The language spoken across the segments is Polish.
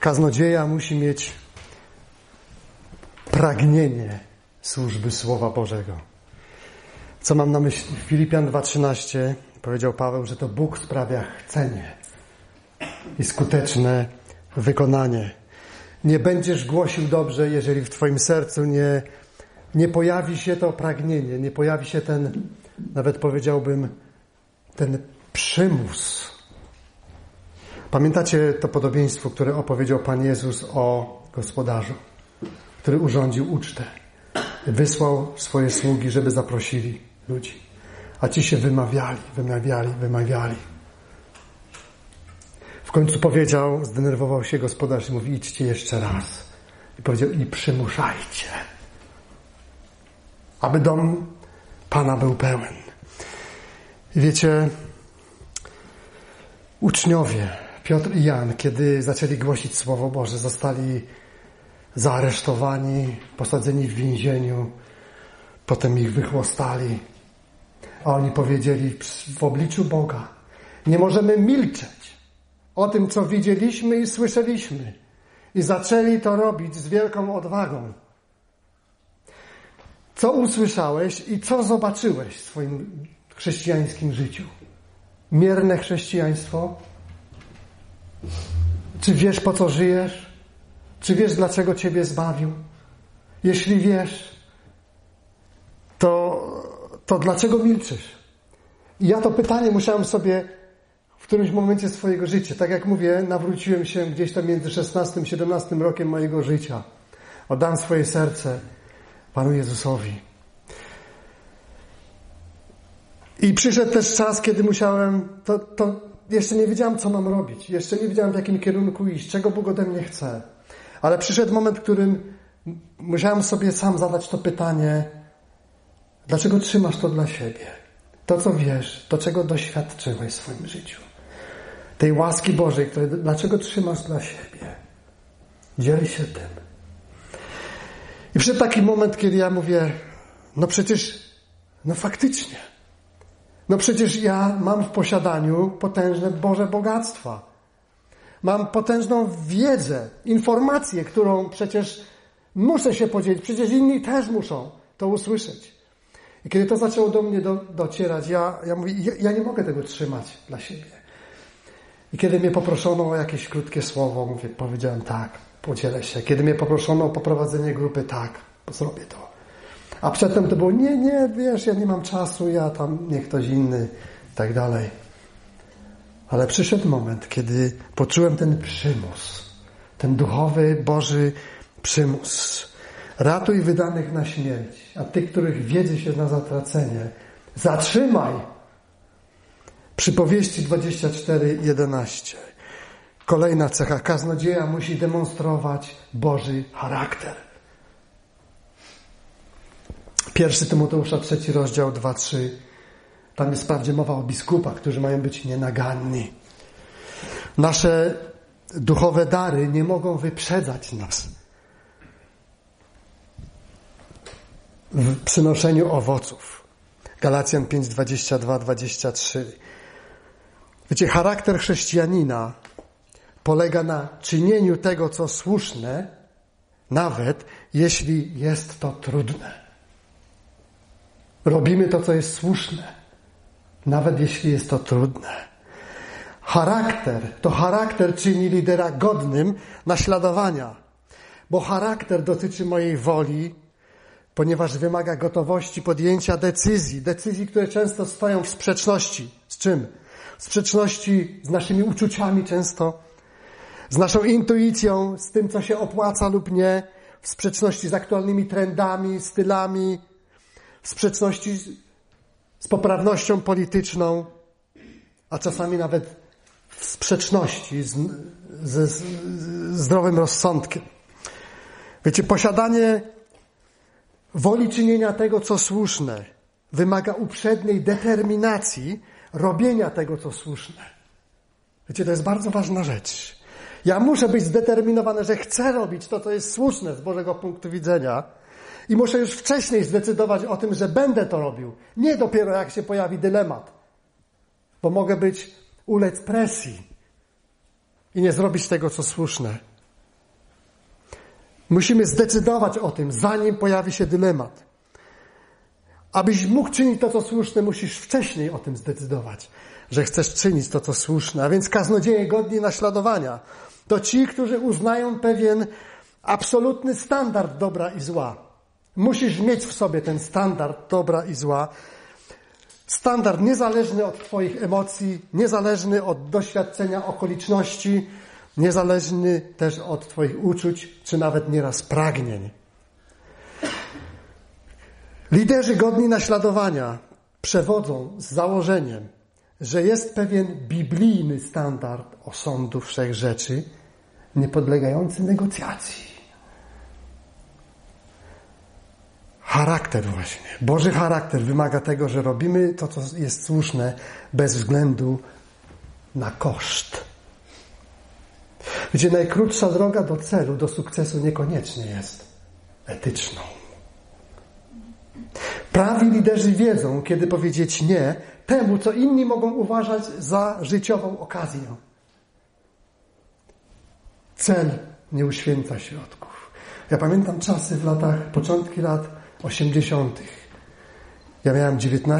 Kaznodzieja musi mieć pragnienie służby Słowa Bożego. Co mam na myśli? Filipian 2:13 powiedział Paweł, że to Bóg sprawia chcenie i skuteczne wykonanie. Nie będziesz głosił dobrze, jeżeli w twoim sercu nie pojawi się to pragnienie, nie pojawi się ten, nawet powiedziałbym, ten przymus. Pamiętacie to podobieństwo, które opowiedział Pan Jezus o gospodarzu, który urządził ucztę. Wysłał swoje sługi, żeby zaprosili ludzi. A ci się wymawiali. W końcu powiedział, zdenerwował się gospodarz i mówi: idźcie jeszcze raz. I powiedział: i przymuszajcie, aby dom Pana był pełen. I wiecie, uczniowie Piotr i Jan, kiedy zaczęli głosić Słowo Boże, zostali zaaresztowani, posadzeni w więzieniu, potem ich wychłostali, a oni powiedzieli w obliczu Boga: nie możemy milczeć o tym, co widzieliśmy i słyszeliśmy. I zaczęli to robić z wielką odwagą. Co usłyszałeś i co zobaczyłeś w swoim chrześcijańskim życiu? Mierne chrześcijaństwo? Czy wiesz, po co żyjesz? Czy wiesz, dlaczego Ciebie zbawił? Jeśli wiesz, to dlaczego milczysz? I ja to pytanie musiałem sobie w którymś momencie swojego życia, tak jak mówię, nawróciłem się gdzieś tam między 16 a 17 rokiem mojego życia. Oddałem swoje serce Panu Jezusowi. I przyszedł też czas, kiedy musiałem, to jeszcze nie wiedziałem, co mam robić. Jeszcze nie wiedziałem, w jakim kierunku iść, czego Bóg ode mnie chce. Ale przyszedł moment, w którym musiałem sobie sam zadać to pytanie: dlaczego trzymasz to dla siebie? To, co wiesz, to, czego doświadczyłeś w swoim życiu. Tej łaski Bożej, dlaczego trzymasz dla siebie? Dziel się tym. I przyszedł taki moment, kiedy ja mówię: faktycznie. Przecież ja mam w posiadaniu potężne Boże bogactwa. Mam potężną wiedzę, informację, którą przecież muszę się podzielić. Przecież inni też muszą to usłyszeć. I kiedy to zaczęło do mnie docierać, ja mówię: ja nie mogę tego trzymać dla siebie. I kiedy mnie poproszono o jakieś krótkie słowo, powiedziałem: tak, podzielę się. Kiedy mnie poproszono o poprowadzenie grupy, tak, zrobię to. A przedtem to było: nie, wiesz, ja nie mam czasu, ja tam, niech ktoś inny, i tak dalej. Ale przyszedł moment, kiedy poczułem ten przymus, ten duchowy, Boży przymus. Ratuj wydanych na śmierć, a tych, których wiedzy się na zatracenie, zatrzymaj. Przypowieści 24:11. Kolejna cecha. Kaznodzieja musi demonstrować Boży charakter. 1 Tymoteusza 3 rozdział 2-3. Tam jest wprawdzie mowa o biskupach, którzy mają być nienaganni. Nasze duchowe dary nie mogą wyprzedzać nas w przynoszeniu owoców. Galacjan 5:22-23. Wiecie, charakter chrześcijanina polega na czynieniu tego, co słuszne, nawet jeśli jest to trudne. Robimy to, co jest słuszne, nawet jeśli jest to trudne. Charakter czyni lidera godnym naśladowania, bo charakter dotyczy mojej woli, ponieważ wymaga gotowości podjęcia decyzji, które często stoją w sprzeczności. Z czym? W sprzeczności z naszymi uczuciami często, z naszą intuicją, z tym, co się opłaca lub nie, w sprzeczności z aktualnymi trendami, stylami, w sprzeczności z poprawnością polityczną, a czasami nawet w sprzeczności ze zdrowym rozsądkiem. Wiecie, posiadanie woli czynienia tego, co słuszne, wymaga uprzedniej determinacji robienia tego, co słuszne. Wiecie, to jest bardzo ważna rzecz. Ja muszę być zdeterminowany, że chcę robić to, co jest słuszne z Bożego punktu widzenia i muszę już wcześniej zdecydować o tym, że będę to robił. Nie dopiero jak się pojawi dylemat, bo mogę ulec presji i nie zrobić tego, co słuszne. Musimy zdecydować o tym, zanim pojawi się dylemat. Abyś mógł czynić to, co słuszne, musisz wcześniej o tym zdecydować, że chcesz czynić to, co słuszne. A więc kaznodzieje godni naśladowania to ci, którzy uznają pewien absolutny standard dobra i zła. Musisz mieć w sobie ten standard dobra i zła. Standard niezależny od twoich emocji, niezależny od doświadczenia okoliczności, niezależny też od twoich uczuć, czy nawet nieraz pragnień. Liderzy godni naśladowania przewodzą z założeniem, że jest pewien biblijny standard osądu wszechrzeczy, niepodlegający negocjacji. Charakter właśnie, Boży charakter wymaga tego, że robimy to, co jest słuszne, bez względu na koszt. Gdzie najkrótsza droga do celu, do sukcesu niekoniecznie jest etyczną. Prawi liderzy wiedzą, kiedy powiedzieć nie temu, co inni mogą uważać za życiową okazję. Cel nie uświęca środków. Ja pamiętam czasy w początki lat 80. Ja miałem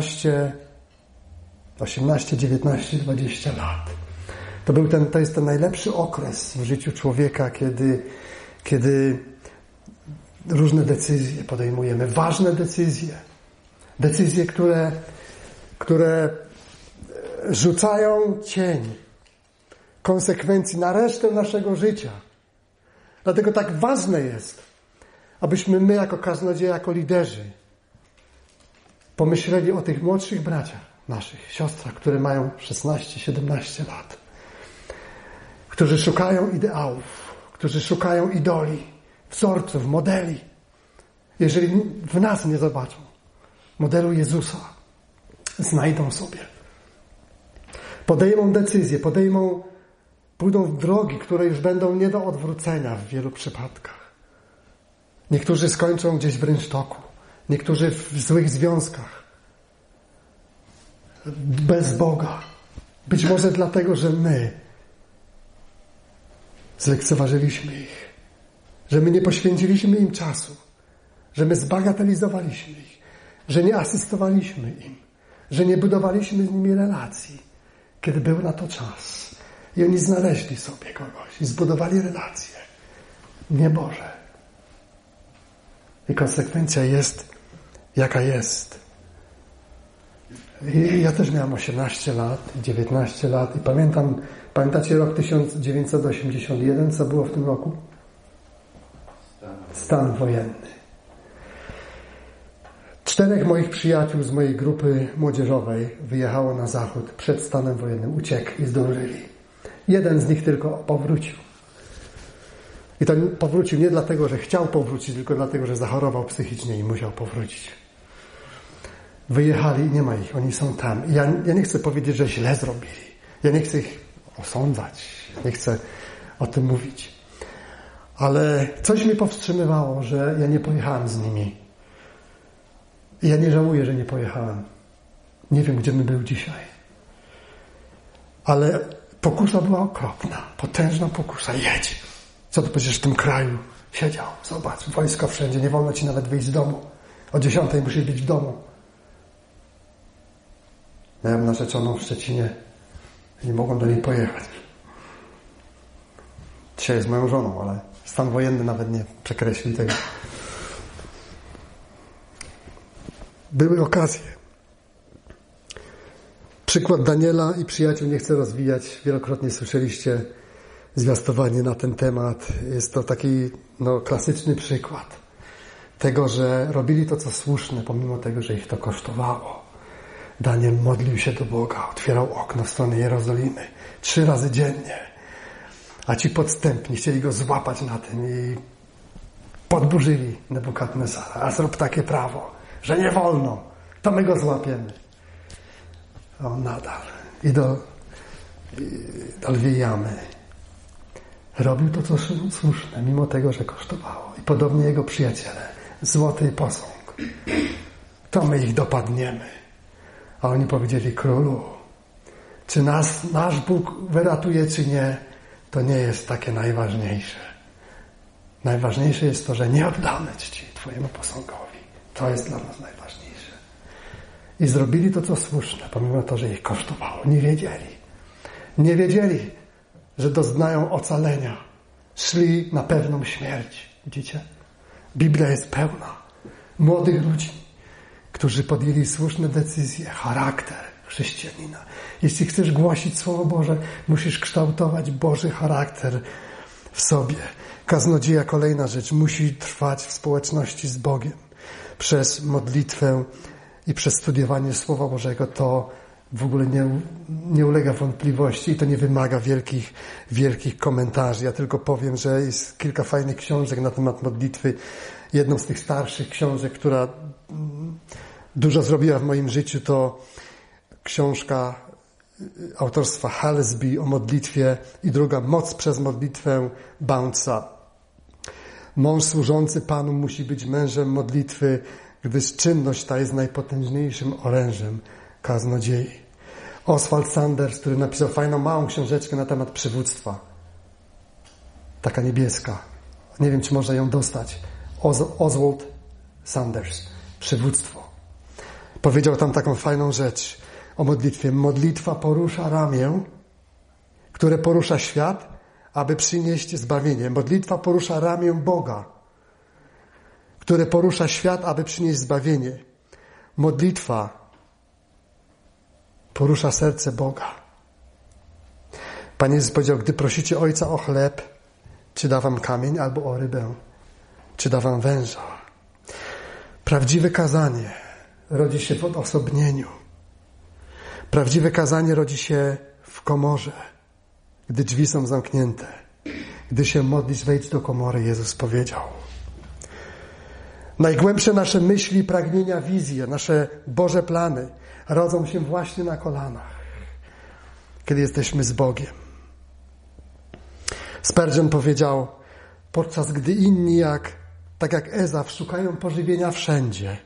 18, 19, 20 lat. To jest ten najlepszy okres w życiu człowieka, kiedy różne decyzje podejmujemy, ważne decyzje. Decyzje, które rzucają cień konsekwencji na resztę naszego życia. Dlatego tak ważne jest, abyśmy my jako kaznodzieje, jako liderzy pomyśleli o tych młodszych braciach naszych, siostrach, które mają 16-17 lat, którzy szukają ideałów, którzy szukają idoli, wzorców, modeli. Jeżeli w nas nie zobaczą modelu Jezusa, znajdą sobie. Podejmą decyzje, pójdą w drogi, które już będą nie do odwrócenia w wielu przypadkach. Niektórzy skończą gdzieś w rynsztoku, niektórzy w złych związkach, bez Boga. Być może dlatego, że my zlekceważyliśmy ich, że my nie poświęciliśmy im czasu, że my zbagatelizowaliśmy ich, że nie asystowaliśmy im, że nie budowaliśmy z nimi relacji, kiedy był na to czas. I oni znaleźli sobie kogoś i zbudowali relacje. Nie Boże. I konsekwencja jest, jaka jest. I ja też miałem 18 lat, 19 lat i pamiętacie rok 1981, co było w tym roku? Stan wojenny. 4 moich przyjaciół z mojej grupy młodzieżowej wyjechało na zachód przed stanem wojennym. Uciekli i zdążyli. Jeden z nich tylko powrócił. I to powrócił nie dlatego, że chciał powrócić, tylko dlatego, że zachorował psychicznie i musiał powrócić. Wyjechali i nie ma ich. Oni są tam. I ja nie chcę powiedzieć, że źle zrobili. Ja nie chcę ich osądzać. Nie chcę o tym mówić. Ale coś mnie powstrzymywało, że ja nie pojechałem z nimi. I ja nie żałuję, że nie pojechałem. Nie wiem, gdzie bym był dzisiaj. Ale pokusa była okropna. Potężna pokusa. Jedź. Co tu będziesz w tym kraju siedział? Zobacz, wojsko wszędzie. Nie wolno ci nawet wyjść z domu. O 10 musisz być w domu. Miałem narzeczoną w Szczecinie. Nie mogłem do niej pojechać. Dzisiaj jest moją żoną, ale stan wojenny nawet nie przekreśli tego. Były okazje. Przykład Daniela i przyjaciół nie chcę rozwijać. Wielokrotnie słyszeliście zwiastowanie na ten temat. Jest to taki klasyczny przykład tego, że robili to, co słuszne, pomimo tego, że ich to kosztowało. Daniel modlił się do Boga, otwierał okno w stronę Jerozolimy 3 razy dziennie. A ci podstępni chcieli go złapać na tym i podburzyli Nebukadnezara. A zrób takie prawo, że nie wolno, to my go złapiemy. A on nadal. I do lwiej jamy. Robił to, co słuszne, mimo tego, że kosztowało. I podobnie jego przyjaciele. Złoty posąg. To my ich dopadniemy. A oni powiedzieli: królu, czy nasz Bóg wyratuje, czy nie, to nie jest takie najważniejsze. Najważniejsze jest to, że nie oddamy czci Twojemu posągowi. To jest dla nas najważniejsze. I zrobili to, co słuszne, pomimo to, że ich kosztowało. Nie wiedzieli. Nie wiedzieli, że doznają ocalenia. Szli na pewną śmierć. Widzicie? Biblia jest pełna młodych ludzi, którzy podjęli słuszne decyzje, charakter chrześcijanina. Jeśli chcesz głosić Słowo Boże, musisz kształtować Boży charakter w sobie. Kaznodzieja, kolejna rzecz, musi trwać w społeczności z Bogiem. Przez modlitwę i przez studiowanie Słowa Bożego to w ogóle nie ulega wątpliwości i to nie wymaga wielkich komentarzy. Ja tylko powiem, że jest kilka fajnych książek na temat modlitwy. Jedną z tych starszych książek, która dużo zrobiła w moim życiu, to książka autorstwa Halsby o modlitwie i druga Moc przez modlitwę Bountsa. Mąż służący Panu musi być mężem modlitwy, gdyż czynność ta jest najpotężniejszym orężem kaznodziei. Oswald Sanders, który napisał fajną, małą książeczkę na temat przywództwa. Taka niebieska. Nie wiem, czy można ją dostać. Oswald Sanders. Przywództwo. Powiedział tam taką fajną rzecz o modlitwie. Modlitwa porusza ramię, które porusza świat, aby przynieść zbawienie. Modlitwa porusza ramię Boga, które porusza świat, aby przynieść zbawienie. Modlitwa porusza serce Boga. Pan Jezus powiedział, gdy prosicie Ojca o chleb, czy da wam kamień, albo o rybę, czy da wam węża. Prawdziwe kazanie rodzi się w odosobnieniu. Prawdziwe kazanie rodzi się w komorze, gdy drzwi są zamknięte. Gdy się modlisz, wejdź do komory, Jezus powiedział. Najgłębsze nasze myśli, pragnienia, wizje, nasze Boże plany rodzą się właśnie na kolanach, kiedy jesteśmy z Bogiem. Spurgeon powiedział, podczas gdy inni tak jak Ezaf szukają pożywienia wszędzie,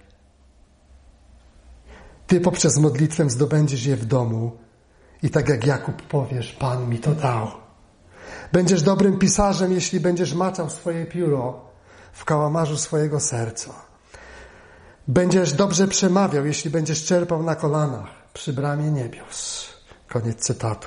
Ty poprzez modlitwę zdobędziesz je w domu i tak jak Jakub powiesz, Pan mi to dał. Będziesz dobrym pisarzem, jeśli będziesz maczał swoje pióro w kałamarzu swojego serca. Będziesz dobrze przemawiał, jeśli będziesz czerpał na kolanach przy bramie niebios. Koniec cytatu.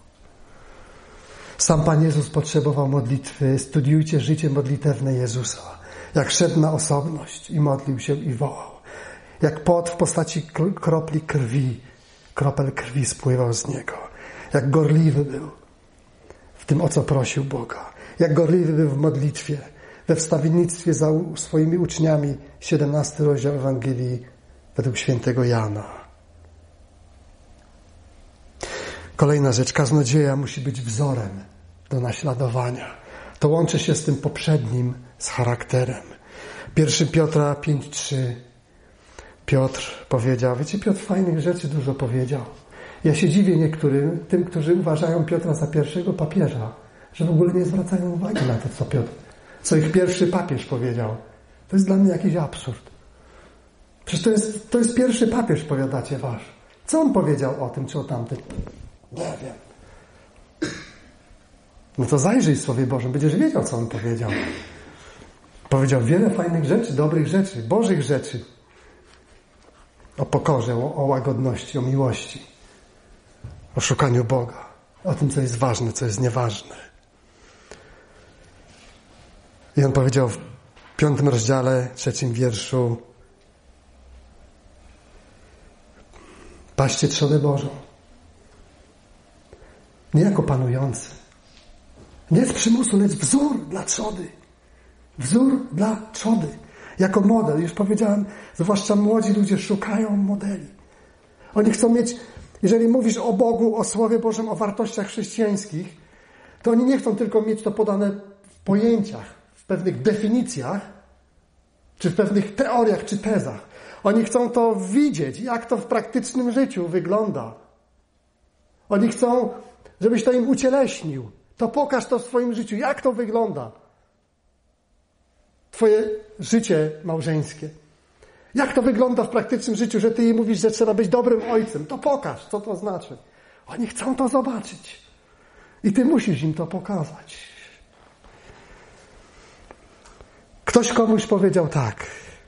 Sam Pan Jezus potrzebował modlitwy. Studiujcie życie modlitewne Jezusa. Jak szedł na osobność i modlił się i wołał. Jak pot w postaci kropel krwi spływał z Niego. Jak gorliwy był w tym, o co prosił Boga. Jak gorliwy był w modlitwie, we wstawiennictwie za swoimi uczniami. 17 rozdział Ewangelii według świętego Jana. Kolejna rzecz. Kaznodzieja musi być wzorem do naśladowania. To łączy się z tym poprzednim, z charakterem. 1 Piotra 5:3. Piotr powiedział, wiecie, Piotr fajnych rzeczy dużo powiedział. Ja się dziwię niektórym, tym, którzy uważają Piotra za pierwszego papieża, że w ogóle nie zwracają uwagi na to, co ich pierwszy papież powiedział. To jest dla mnie jakiś absurd. Przecież to jest pierwszy papież, powiadacie wasz. Co on powiedział o tym, czy o tamtym? Nie wiem. No to zajrzyj w Słowie Bożym, będziesz wiedział, co on powiedział. Powiedział wiele fajnych rzeczy, dobrych rzeczy, bożych rzeczy. O pokorze, o łagodności, o miłości, o szukaniu Boga, o tym, co jest ważne, co jest nieważne. I on powiedział w 5 rozdziale, 3 wierszu: paście trzodę Bożą. Nie jako panujący. Nie z przymusu, lecz wzór dla trzody. Wzór dla trzody. Jako model. Już powiedziałem, zwłaszcza młodzi ludzie szukają modeli. Oni chcą mieć, jeżeli mówisz o Bogu, o Słowie Bożym, o wartościach chrześcijańskich, to oni nie chcą tylko mieć to podane w pojęciach, w pewnych definicjach, czy w pewnych teoriach, czy tezach. Oni chcą to widzieć, jak to w praktycznym życiu wygląda. Oni chcą, żebyś to im ucieleśnił. To pokaż to w swoim życiu, jak to wygląda. Twoje życie małżeńskie. Jak to wygląda w praktycznym życiu, że ty jej mówisz, że trzeba być dobrym ojcem. To pokaż, co to znaczy. Oni chcą to zobaczyć. I ty musisz im to pokazać. Ktoś komuś powiedział tak: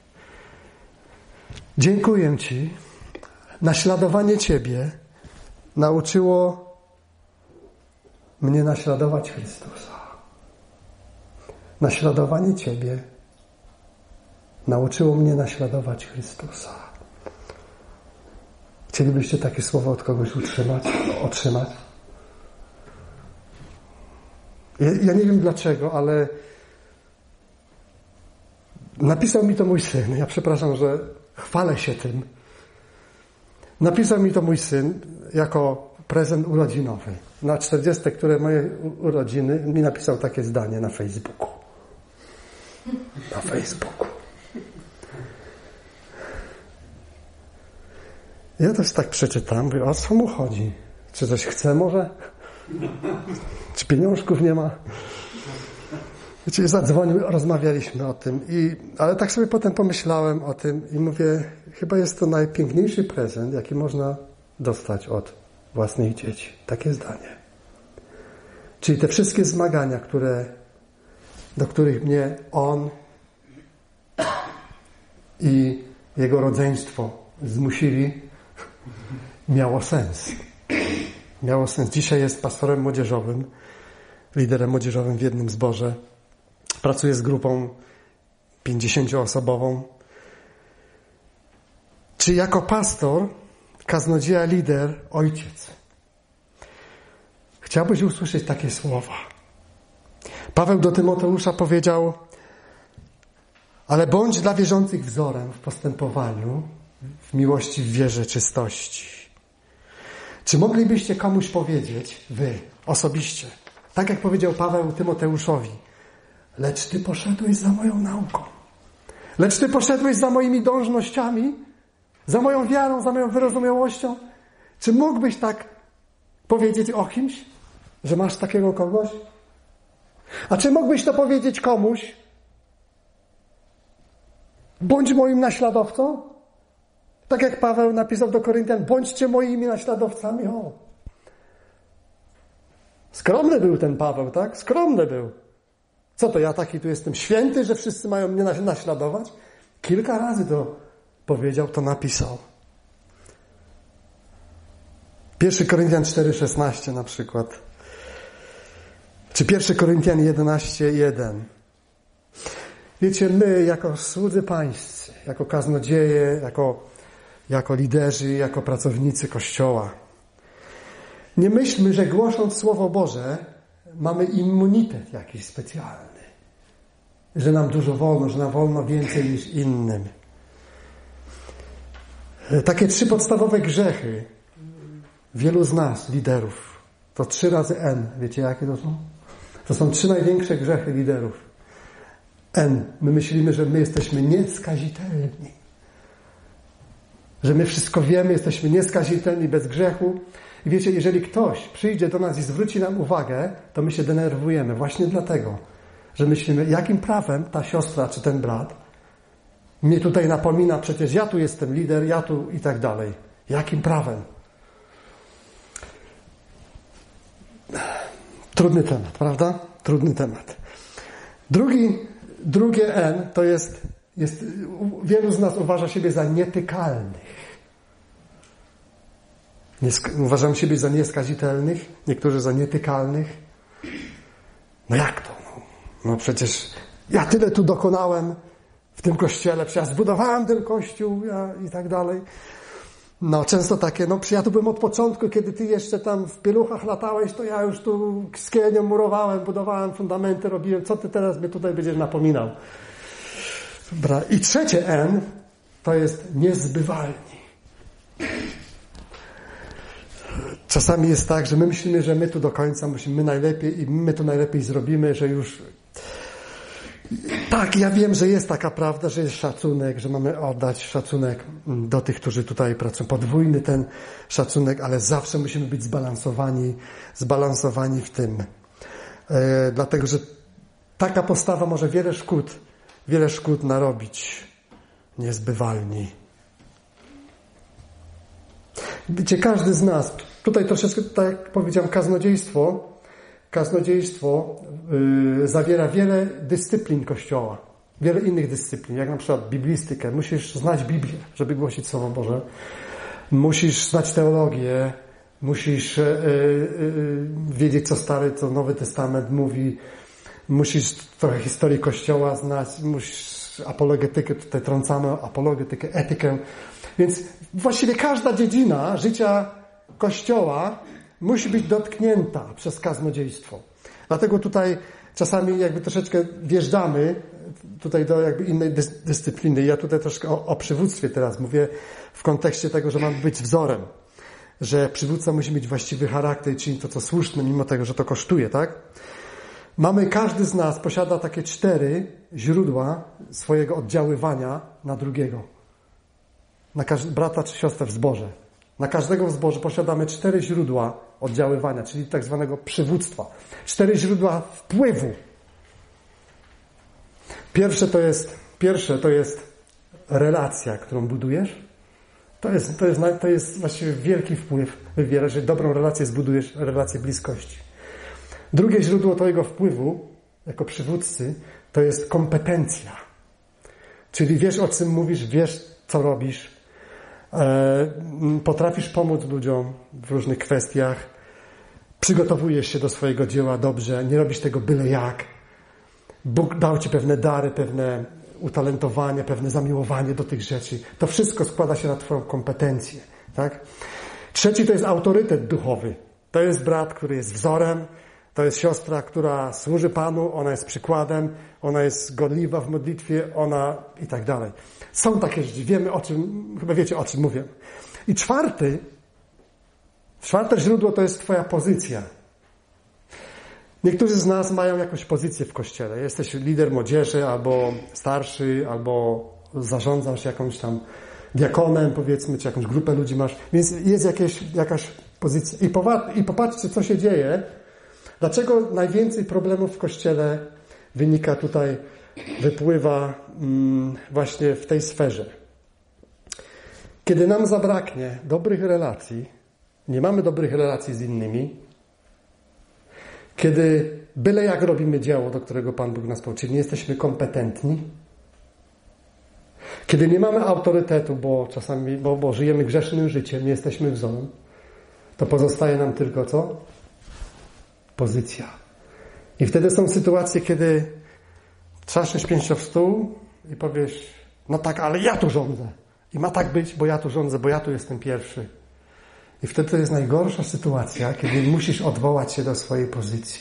dziękuję Ci, naśladowanie Ciebie nauczyło mnie naśladować Chrystusa. Naśladowanie Ciebie nauczyło mnie naśladować Chrystusa. Chcielibyście takie słowo od kogoś otrzymać? Ja nie wiem dlaczego, ale napisał mi to mój syn. Ja przepraszam, że chwalę się tym. Napisał mi to mój syn jako prezent urodzinowy. Na 40, które moje urodziny, mi napisał takie zdanie na Facebooku. Na Facebooku. Ja też tak przeczytam, mówię, o co mu chodzi? Czy coś chce może? Czy pieniążków nie ma? Wiecie, zadzwonił, rozmawialiśmy o tym, ale tak sobie potem pomyślałem o tym i mówię, chyba jest to najpiękniejszy prezent, jaki można dostać od własnych dzieci. Takie zdanie. Czyli te wszystkie zmagania, do których mnie on i jego rodzeństwo zmusili, miało sens. Miało sens. Dzisiaj jest pastorem młodzieżowym, liderem młodzieżowym w jednym zborze. Pracuje z grupą 50-osobową. Czy jako pastor, kaznodzieja, lider, ojciec? Chciałbyś usłyszeć takie słowa. Paweł do Tymoteusza powiedział: ale bądź dla wierzących wzorem w postępowaniu, w miłości, w wierze, czystości. Czy moglibyście komuś powiedzieć, wy osobiście, tak jak powiedział Paweł Tymoteuszowi: lecz ty poszedłeś za moją nauką, lecz ty poszedłeś za moimi dążnościami, za moją wiarą, za moją wyrozumiałością. Czy mógłbyś tak powiedzieć o kimś, że masz takiego kogoś? A czy mógłbyś to powiedzieć komuś: bądź moim naśladowcą? Tak jak Paweł napisał do Koryntian: bądźcie moimi naśladowcami. O. Skromny był ten Paweł, tak? Skromny był. Co to, ja taki tu jestem święty, że wszyscy mają mnie naśladować? Kilka razy to powiedział, to napisał. 1 Koryntian 4,16 na przykład. Czy 1 Koryntian 11,1. Wiecie, my jako słudzy pańscy, jako kaznodzieje, jako liderzy, jako pracownicy Kościoła, nie myślmy, że głosząc Słowo Boże mamy immunitet jakiś specjalny. Że nam dużo wolno, że nam wolno więcej niż innym. Takie 3 podstawowe grzechy wielu z nas, liderów, to 3 razy N. Wiecie, jakie to są? To są 3 największe grzechy liderów. N. My myślimy, że my jesteśmy nieskazitelni. Że my wszystko wiemy, jesteśmy nieskazitelni, bez grzechu. I wiecie, jeżeli ktoś przyjdzie do nas i zwróci nam uwagę, to my się denerwujemy. Właśnie dlatego, że myślimy, jakim prawem ta siostra czy ten brat mnie tutaj napomina, przecież ja tu jestem lider, ja tu i tak dalej. Jakim prawem? Trudny temat, prawda? Trudny temat. Drugie N to jest wielu z nas uważa siebie za nietykalnych. Uważam siebie za nieskazitelnych, niektórzy za nietykalnych. No jak to? No przecież ja tyle tu dokonałem w tym kościele, przecież ja zbudowałem ten kościół i tak dalej. No często takie, no przecież ja tu byłem od początku, kiedy ty jeszcze tam w pieluchach latałeś, to ja już tu skielnią murowałem, budowałem fundamenty, robiłem. Co ty teraz mnie tutaj będziesz napominał? Dobra. I trzecie N to jest niezbywalni. Czasami jest tak, że my myślimy, że my tu do końca musimy, my najlepiej i my to najlepiej zrobimy, że już... Tak, ja wiem, że jest taka prawda, że jest szacunek, że mamy oddać szacunek do tych, którzy tutaj pracują. Podwójny ten szacunek, ale zawsze musimy być zbalansowani w tym. Dlatego, że taka postawa może wiele szkód narobić. Niezbywalni. Wiecie, każdy z nas, tutaj troszeczkę, tak jak powiedziałem, kaznodziejstwo zawiera wiele dyscyplin Kościoła. Wiele innych dyscyplin, jak na przykład biblistykę. Musisz znać Biblię, żeby głosić Słowo Boże. Musisz znać teologię. Musisz wiedzieć, co Stary, co Nowy Testament mówi. Musisz trochę historii Kościoła znać. Musisz apologetykę, tutaj trącamy apologetykę, etykę. Więc właściwie każda dziedzina życia Kościoła musi być dotknięta przez kaznodziejstwo. Dlatego tutaj czasami jakby troszeczkę wjeżdżamy tutaj do jakby innej dyscypliny. Ja tutaj troszkę o przywództwie teraz mówię w kontekście tego, że mamy być wzorem. Że przywódca musi mieć właściwy charakter i czynić to, co słuszne, mimo tego, że to kosztuje, tak? Każdy z nas posiada takie 4 źródła swojego oddziaływania na drugiego. Na brata czy siostrę w zborze. Na każdego w zborze posiadamy 4 źródła oddziaływania, czyli tak zwanego przywództwa. 4 źródła wpływu. Pierwsze to jest relacja, którą budujesz. To jest właściwie wielki wpływ wywiera, że dobrą relację zbudujesz, relację bliskości. Drugie źródło twojego wpływu jako przywódcy to jest kompetencja. Czyli wiesz, o czym mówisz, wiesz, co robisz, potrafisz pomóc ludziom w różnych kwestiach, przygotowujesz się do swojego dzieła dobrze, nie robisz tego byle jak. Bóg dał ci pewne dary, pewne utalentowanie, pewne zamiłowanie do tych rzeczy. To wszystko składa się na twoją kompetencję. Tak? Trzeci to jest autorytet duchowy. To jest brat, który jest wzorem. To jest siostra, która służy Panu. Ona jest przykładem. Ona jest godliwa w modlitwie. Ona i tak dalej. Są takie rzeczy. Wiemy o czym, chyba wiecie o czym mówię. I czwarte źródło to jest twoja pozycja. Niektórzy z nas mają jakąś pozycję w Kościele. Jesteś lider młodzieży, albo starszy, albo zarządzasz jakąś tam diakonem, powiedzmy, czy jakąś grupę ludzi masz. Więc jest jakaś pozycja. I popatrzcie, co się dzieje. Dlaczego najwięcej problemów w Kościele wypływa właśnie w tej sferze. Kiedy nam zabraknie dobrych relacji, nie mamy dobrych relacji z innymi, kiedy byle jak robimy dzieło, do którego Pan Bóg nas pouczył, nie jesteśmy kompetentni, kiedy nie mamy autorytetu, bo żyjemy grzesznym życiem, nie jesteśmy wzorem, to pozostaje nam tylko co? Pozycja. I wtedy są sytuacje, kiedy trzaszysz pięścią w stół i powiesz, no tak, ale ja tu rządzę. I ma tak być, bo ja tu rządzę, bo ja tu jestem pierwszy. I wtedy to jest najgorsza sytuacja, kiedy musisz odwołać się do swojej pozycji.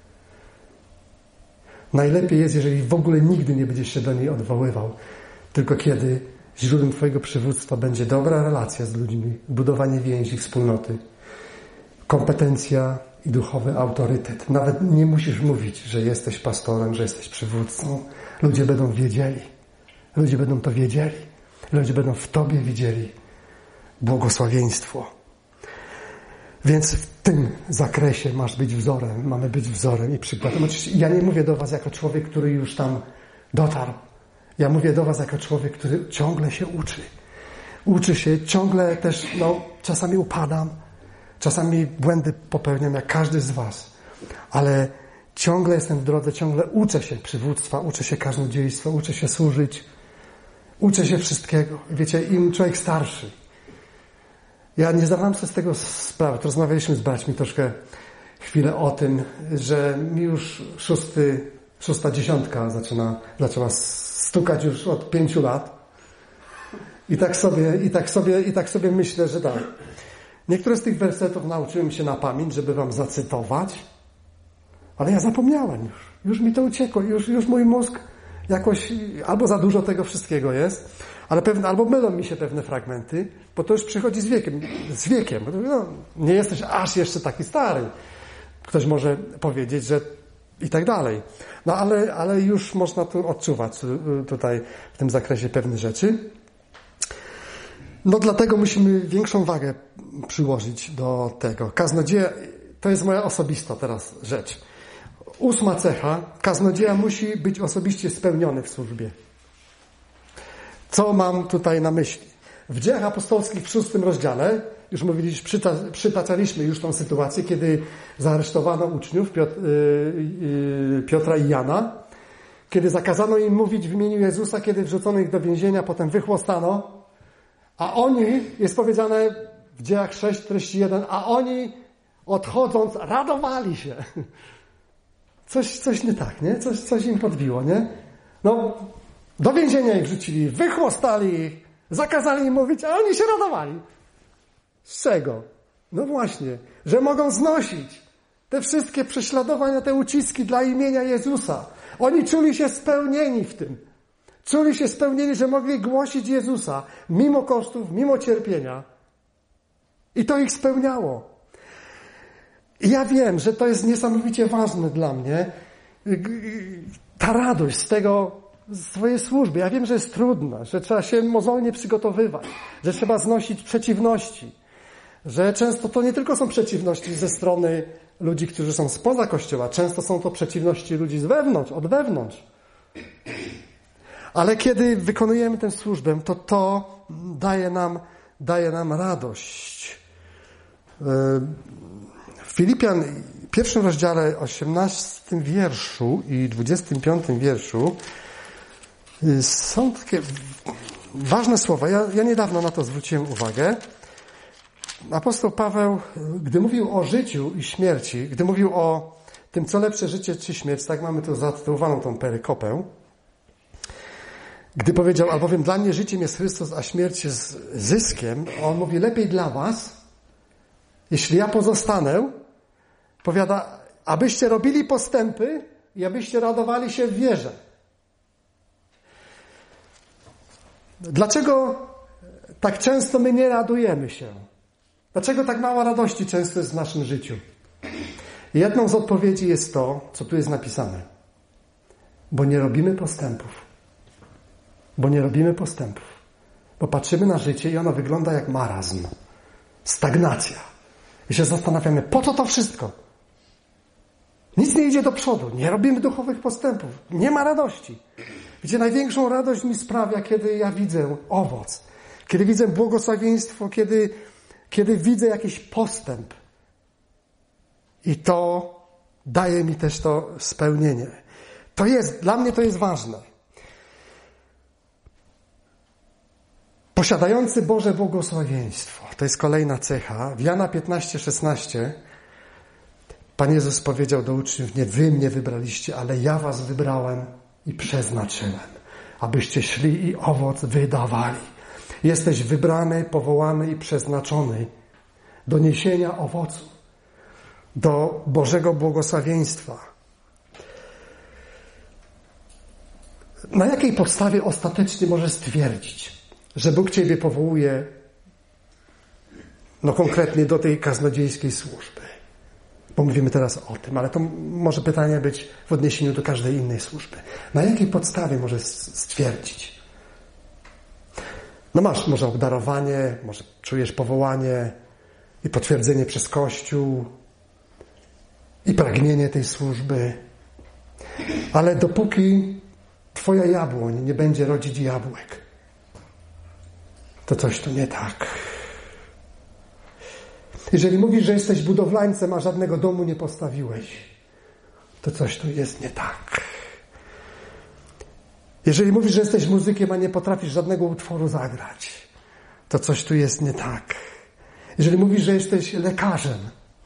Najlepiej jest, jeżeli w ogóle nigdy nie będziesz się do niej odwoływał. Tylko kiedy źródłem twojego przywództwa będzie dobra relacja z ludźmi, budowanie więzi, wspólnoty, kompetencja i duchowy autorytet. Nawet nie musisz mówić, że jesteś pastorem, że jesteś przywódcą. Ludzie będą wiedzieli. Ludzie będą to wiedzieli. Ludzie będą w tobie widzieli błogosławieństwo. Więc w tym zakresie masz być wzorem, mamy być wzorem i przykładem. Oczywiście ja nie mówię do was jako człowiek, który już tam dotarł. Ja mówię do was jako człowiek, który ciągle się uczy. Uczy się, ciągle też, czasami upadam, czasami błędy popełniam, jak każdy z was. Ale ciągle jestem w drodze, ciągle uczę się przywództwa, uczę się kaznodziejstwa, uczę się służyć, uczę się wszystkiego. Wiecie, im człowiek starszy. Ja nie zdawałem sobie z tego sprawy. To rozmawialiśmy z braćmi troszkę chwilę o tym, że mi już szósta dziesiątka zaczęła stukać już od 5 lat. I tak sobie myślę, że tak. Niektóre z tych wersetów nauczyłem się na pamięć, żeby wam zacytować, ale ja zapomniałem już. Już mi to uciekło. Już mój mózg jakoś albo za dużo tego wszystkiego jest, albo mylą mi się pewne fragmenty, bo to już przychodzi z wiekiem. Nie jesteś aż jeszcze taki stary. Ktoś może powiedzieć, że i tak dalej. Ale już można tu odczuwać tutaj w tym zakresie pewne rzeczy. Dlatego musimy większą wagę przyłożyć do tego. Kaznodzieja, to jest moja osobista teraz rzecz. 8. cecha, kaznodzieja musi być osobiście spełniony w służbie. Co mam tutaj na myśli? W Dziejach Apostolskich w 6 rozdziale, już mówiliśmy, przytaczaliśmy już tą sytuację, kiedy zaaresztowano uczniów Piotra i Jana, kiedy zakazano im mówić w imieniu Jezusa, kiedy wrzucono ich do więzienia, potem wychłostano, a oni, jest powiedziane w Dziejach 6:41, a oni odchodząc radowali się. Coś nie tak, nie? Coś im podbiło, nie? No, do więzienia ich wrzucili, wychłostali ich, zakazali im mówić, a oni się radowali. Z czego? No właśnie, że mogą znosić te wszystkie prześladowania, te uciski dla imienia Jezusa. Oni czuli się spełnieni w tym. Czuli się spełnieni, że mogli głosić Jezusa mimo kosztów, mimo cierpienia. I to ich spełniało. I ja wiem, że to jest niesamowicie ważne dla mnie. Ta radość z tego, z swojej służby. Ja wiem, że jest trudna, że trzeba się mozolnie przygotowywać, że trzeba znosić przeciwności, że często to nie tylko są przeciwności ze strony ludzi, którzy są spoza Kościoła, często są to przeciwności ludzi z wewnątrz, od wewnątrz. Ale kiedy wykonujemy tę służbę, to daje nam radość. W Filipian, w 1 rozdziale, 18 wierszu i 25 wierszu są takie ważne słowa. Ja niedawno na to zwróciłem uwagę. Apostoł Paweł, gdy mówił o życiu i śmierci, gdy mówił o tym, co lepsze życie czy śmierć, tak mamy tu zatytułowaną tą perykopę, gdy powiedział, albowiem dla mnie życiem jest Chrystus, a śmierć jest zyskiem, on mówi, lepiej dla was, jeśli ja pozostanę, powiada, abyście robili postępy i abyście radowali się w wierze. Dlaczego tak często my nie radujemy się? Dlaczego tak mało radości często jest w naszym życiu? Jedną z odpowiedzi jest to, co tu jest napisane. Bo nie robimy postępów. Bo nie robimy postępów. Bo patrzymy na życie i ono wygląda jak marazm. Stagnacja. I się zastanawiamy, po co to wszystko? Nic nie idzie do przodu. Nie robimy duchowych postępów. Nie ma radości. Gdzie największą radość mi sprawia, kiedy ja widzę owoc. Kiedy widzę błogosławieństwo, kiedy widzę jakiś postęp. I to daje mi też to spełnienie. Dla mnie to jest ważne. Posiadający Boże błogosławieństwo. To jest kolejna cecha. W Jana 15:16 Pan Jezus powiedział do uczniów, nie wy mnie wybraliście, ale ja was wybrałem i przeznaczyłem, abyście szli i owoc wydawali. Jesteś wybrany, powołany i przeznaczony do niesienia owocu, do Bożego błogosławieństwa. Na jakiej podstawie ostatecznie możesz stwierdzić, że Bóg ciebie powołuje konkretnie do tej kaznodziejskiej służby? Bo mówimy teraz o tym, ale to może pytanie być w odniesieniu do każdej innej służby. Na jakiej podstawie możesz stwierdzić? Masz może obdarowanie, może czujesz powołanie i potwierdzenie przez Kościół i pragnienie tej służby. Ale dopóki twoja jabłoń nie będzie rodzić jabłek, to coś tu nie tak. Jeżeli mówisz, że jesteś budowlańcem, a żadnego domu nie postawiłeś, to coś tu jest nie tak. Jeżeli mówisz, że jesteś muzykiem, a nie potrafisz żadnego utworu zagrać, to coś tu jest nie tak. Jeżeli mówisz, że jesteś lekarzem,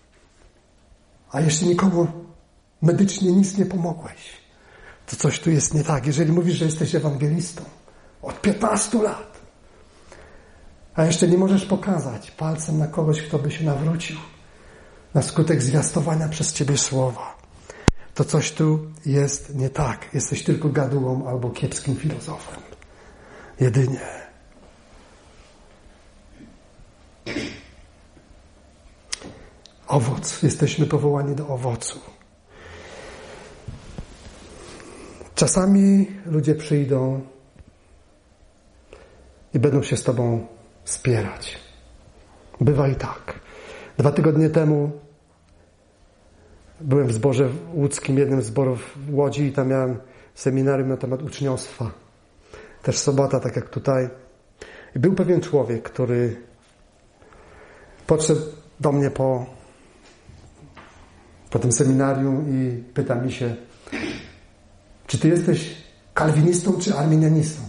a jeszcze nikomu medycznie nic nie pomogłeś, to coś tu jest nie tak. Jeżeli mówisz, że jesteś ewangelistą od 15 lat, a jeszcze nie możesz pokazać palcem na kogoś, kto by się nawrócił na skutek zwiastowania przez ciebie słowa, to coś tu jest nie tak. Jesteś tylko gadułą albo kiepskim filozofem. Jedynie. Owoc. Jesteśmy powołani do owocu. Czasami ludzie przyjdą i będą się z tobą spierać. Bywa i tak. 2 tygodnie temu byłem w zborze łódzkim, jednym z zborów w Łodzi i tam miałem seminarium na temat uczniostwa. Też sobota, tak jak tutaj. I był pewien człowiek, który podszedł do mnie po tym seminarium i pyta mi się, Czy ty jesteś kalwinistą, czy arminianistą?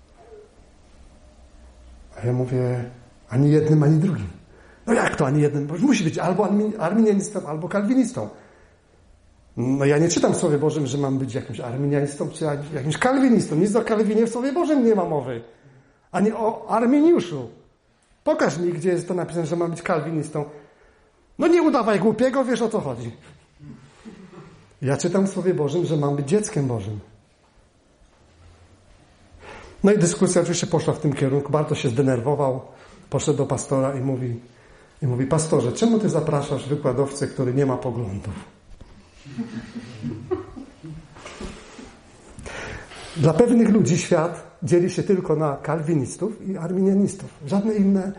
A ja mówię, ani jednym, ani drugim. No jak to ani jednym? Bo musi być albo arminianistą, albo kalwinistą. No ja nie czytam w Słowie Bożym, że mam być jakimś arminianistą, czy jakimś kalwinistą. Nic o Kalwinie w Słowie Bożym nie ma mowy. Ani o Arminiuszu. Pokaż mi, gdzie jest to napisane, że mam być kalwinistą. No nie udawaj głupiego, wiesz o co chodzi. Ja czytam w Słowie Bożym, że mam być dzieckiem Bożym. No i dyskusja oczywiście poszła w tym kierunku. Bardzo się zdenerwował. Poszedł do pastora i mówi, pastorze, czemu ty zapraszasz wykładowcę, który nie ma poglądów? Dla pewnych ludzi świat dzieli się tylko na kalwinistów i arminianistów. Żadne inne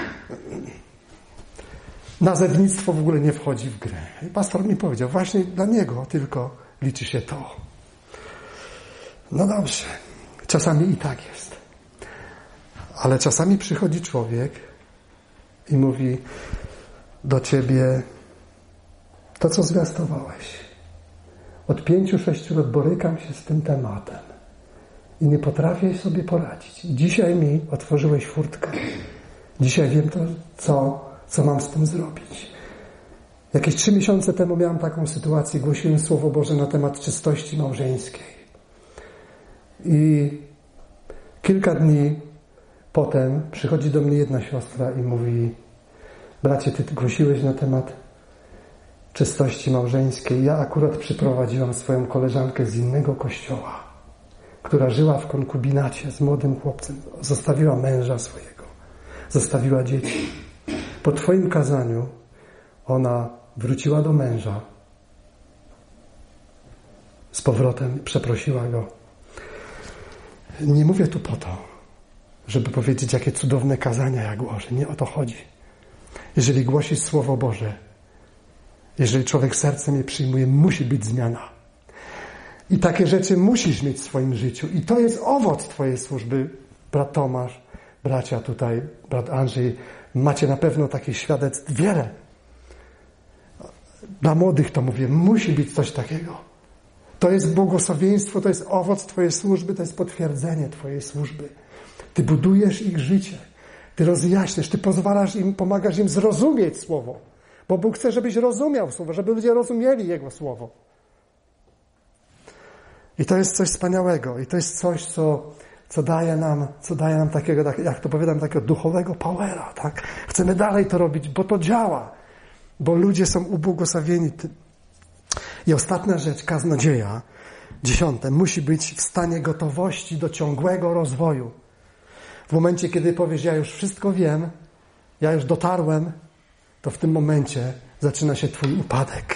nazewnictwo w ogóle nie wchodzi w grę. I pastor mi powiedział, właśnie dla niego tylko liczy się to. No dobrze, czasami i tak jest. Ale czasami przychodzi człowiek i mówi do ciebie, to co zwiastowałeś. Od 5-6 lat borykam się z tym tematem i nie potrafię sobie poradzić. Dzisiaj mi otworzyłeś furtkę. Dzisiaj wiem to, co mam z tym zrobić. Jakieś 3 miesiące temu miałem taką sytuację, głosiłem Słowo Boże na temat czystości małżeńskiej. I kilka dni potem przychodzi do mnie jedna siostra i mówi, bracie, ty głosiłeś na temat czystości małżeńskiej. Ja akurat przyprowadziłam swoją koleżankę z innego kościoła, która żyła w konkubinacie z młodym chłopcem. Zostawiła męża swojego. Zostawiła dzieci. Po twoim kazaniu ona wróciła do męża z powrotem, przeprosiła go. Nie mówię tu po to, żeby powiedzieć, jakie cudowne kazania ja głoszę. Nie o to chodzi. Jeżeli głosisz Słowo Boże, jeżeli człowiek sercem je przyjmuje, musi być zmiana. I takie rzeczy musisz mieć w swoim życiu. I to jest owoc twojej służby. Brat Tomasz, bracia tutaj, brat Andrzej, macie na pewno takich świadectw wiele. Dla młodych to mówię, musi być coś takiego. To jest błogosławieństwo, to jest owoc twojej służby, to jest potwierdzenie twojej służby. Ty budujesz ich życie. Ty rozjaśniasz, ty pozwalasz im, pomagasz im zrozumieć Słowo. Bo Bóg chce, żebyś rozumiał Słowo, żeby ludzie rozumieli Jego Słowo. I to jest coś wspaniałego. I to jest coś, co daje nam takiego, jak to powiadam, takiego duchowego powera. Tak? Chcemy dalej to robić, bo to działa. Bo ludzie są ubłogosławieni tym. I ostatnia rzecz, kaznodzieja, 10, musi być w stanie gotowości do ciągłego rozwoju. W momencie, kiedy powiesz, ja już wszystko wiem, ja już dotarłem, to w tym momencie zaczyna się twój upadek.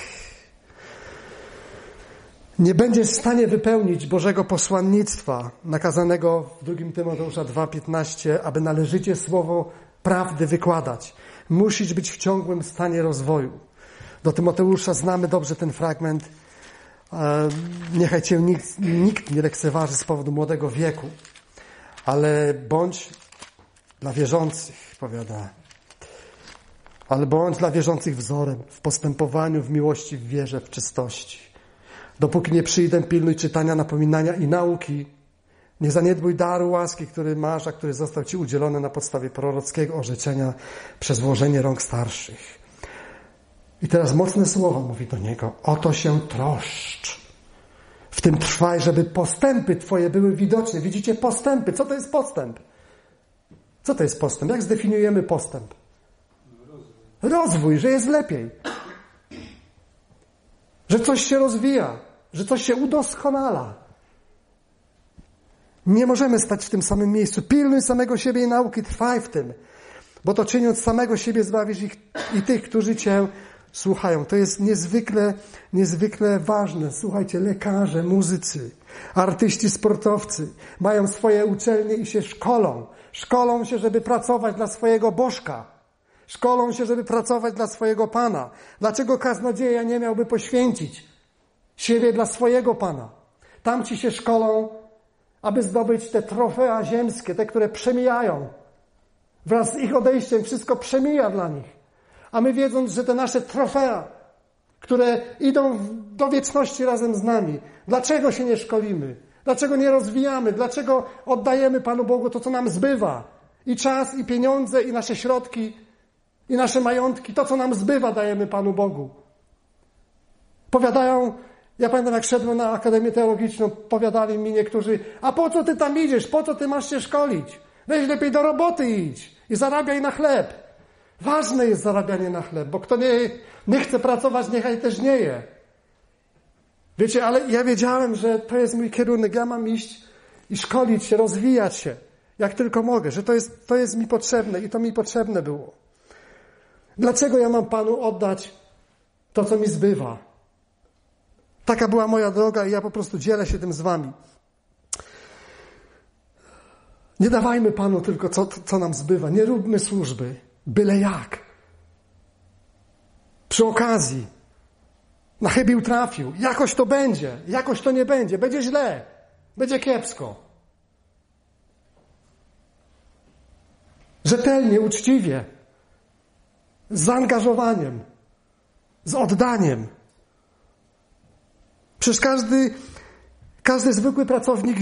Nie będziesz w stanie wypełnić Bożego posłannictwa nakazanego w 2 Tymoteusza 2,15, aby należycie słowo prawdy wykładać. Musisz być w ciągłym stanie rozwoju. Do Tymoteusza znamy dobrze ten fragment. Niechaj cię nikt nie lekceważy z powodu młodego wieku, ale bądź dla wierzących, powiada, ale bądź dla wierzących wzorem w postępowaniu, w miłości, w wierze, w czystości. Dopóki nie przyjdę, pilnuj czytania, napominania i nauki. Nie zaniedbuj daru łaski, który masz, a który został ci udzielony na podstawie prorockiego orzeczenia przez włożenie rąk starszych. I teraz mocne słowo mówi do niego. Oto się troszcz. W tym trwaj, żeby postępy twoje były widoczne. Widzicie postępy. Co to jest postęp? Co to jest postęp? Jak zdefiniujemy postęp? Rozwój, że jest lepiej. Że coś się rozwija. Że coś się udoskonala. Nie możemy stać w tym samym miejscu. Pilnuj samego siebie i nauki, trwaj w tym. Bo to czyniąc samego siebie zbawisz ich i tych, którzy cię słuchają. To jest niezwykle ważne. Słuchajcie, lekarze, muzycy, artyści, sportowcy mają swoje uczelnie i się szkolą. Szkolą się, żeby pracować dla swojego Bożka. Szkolą się, żeby pracować dla swojego Pana. Dlaczego kaznodzieja nie miałby poświęcić siebie dla swojego Pana? Tamci się szkolą, aby zdobyć te trofea ziemskie, te, które przemijają. Wraz z ich odejściem wszystko przemija dla nich. A my wiedząc, że te nasze trofea, które idą do wieczności razem z nami. Dlaczego się nie szkolimy? Dlaczego nie rozwijamy? Dlaczego oddajemy Panu Bogu to, co nam zbywa? I czas, i pieniądze, i nasze środki, i nasze majątki. To, co nam zbywa, dajemy Panu Bogu. Powiadają, ja pamiętam, jak szedłem na Akademię Teologiczną, powiadali mi niektórzy, a po co ty tam idziesz? Po co ty masz się szkolić? Weź lepiej do roboty idź i zarabiaj na chleb. Ważne jest zarabianie na chleb, bo kto nie chce pracować, niechaj też nie je. Wiecie, ale ja wiedziałem, że to jest mój kierunek. Ja mam iść i szkolić się, rozwijać się, jak tylko mogę, że to jest mi potrzebne i to mi potrzebne było. Dlaczego ja mam Panu oddać to, co mi zbywa? Taka była moja droga i ja po prostu dzielę się tym z wami. Nie dawajmy Panu tylko, co nam zbywa. Nie róbmy służby, byle jak. Przy okazji. Na chybił trafił. Jakoś to będzie. Jakoś to nie będzie. Będzie źle. Będzie kiepsko. Rzetelnie, uczciwie. Z zaangażowaniem. Z oddaniem. Przecież każdy zwykły pracownik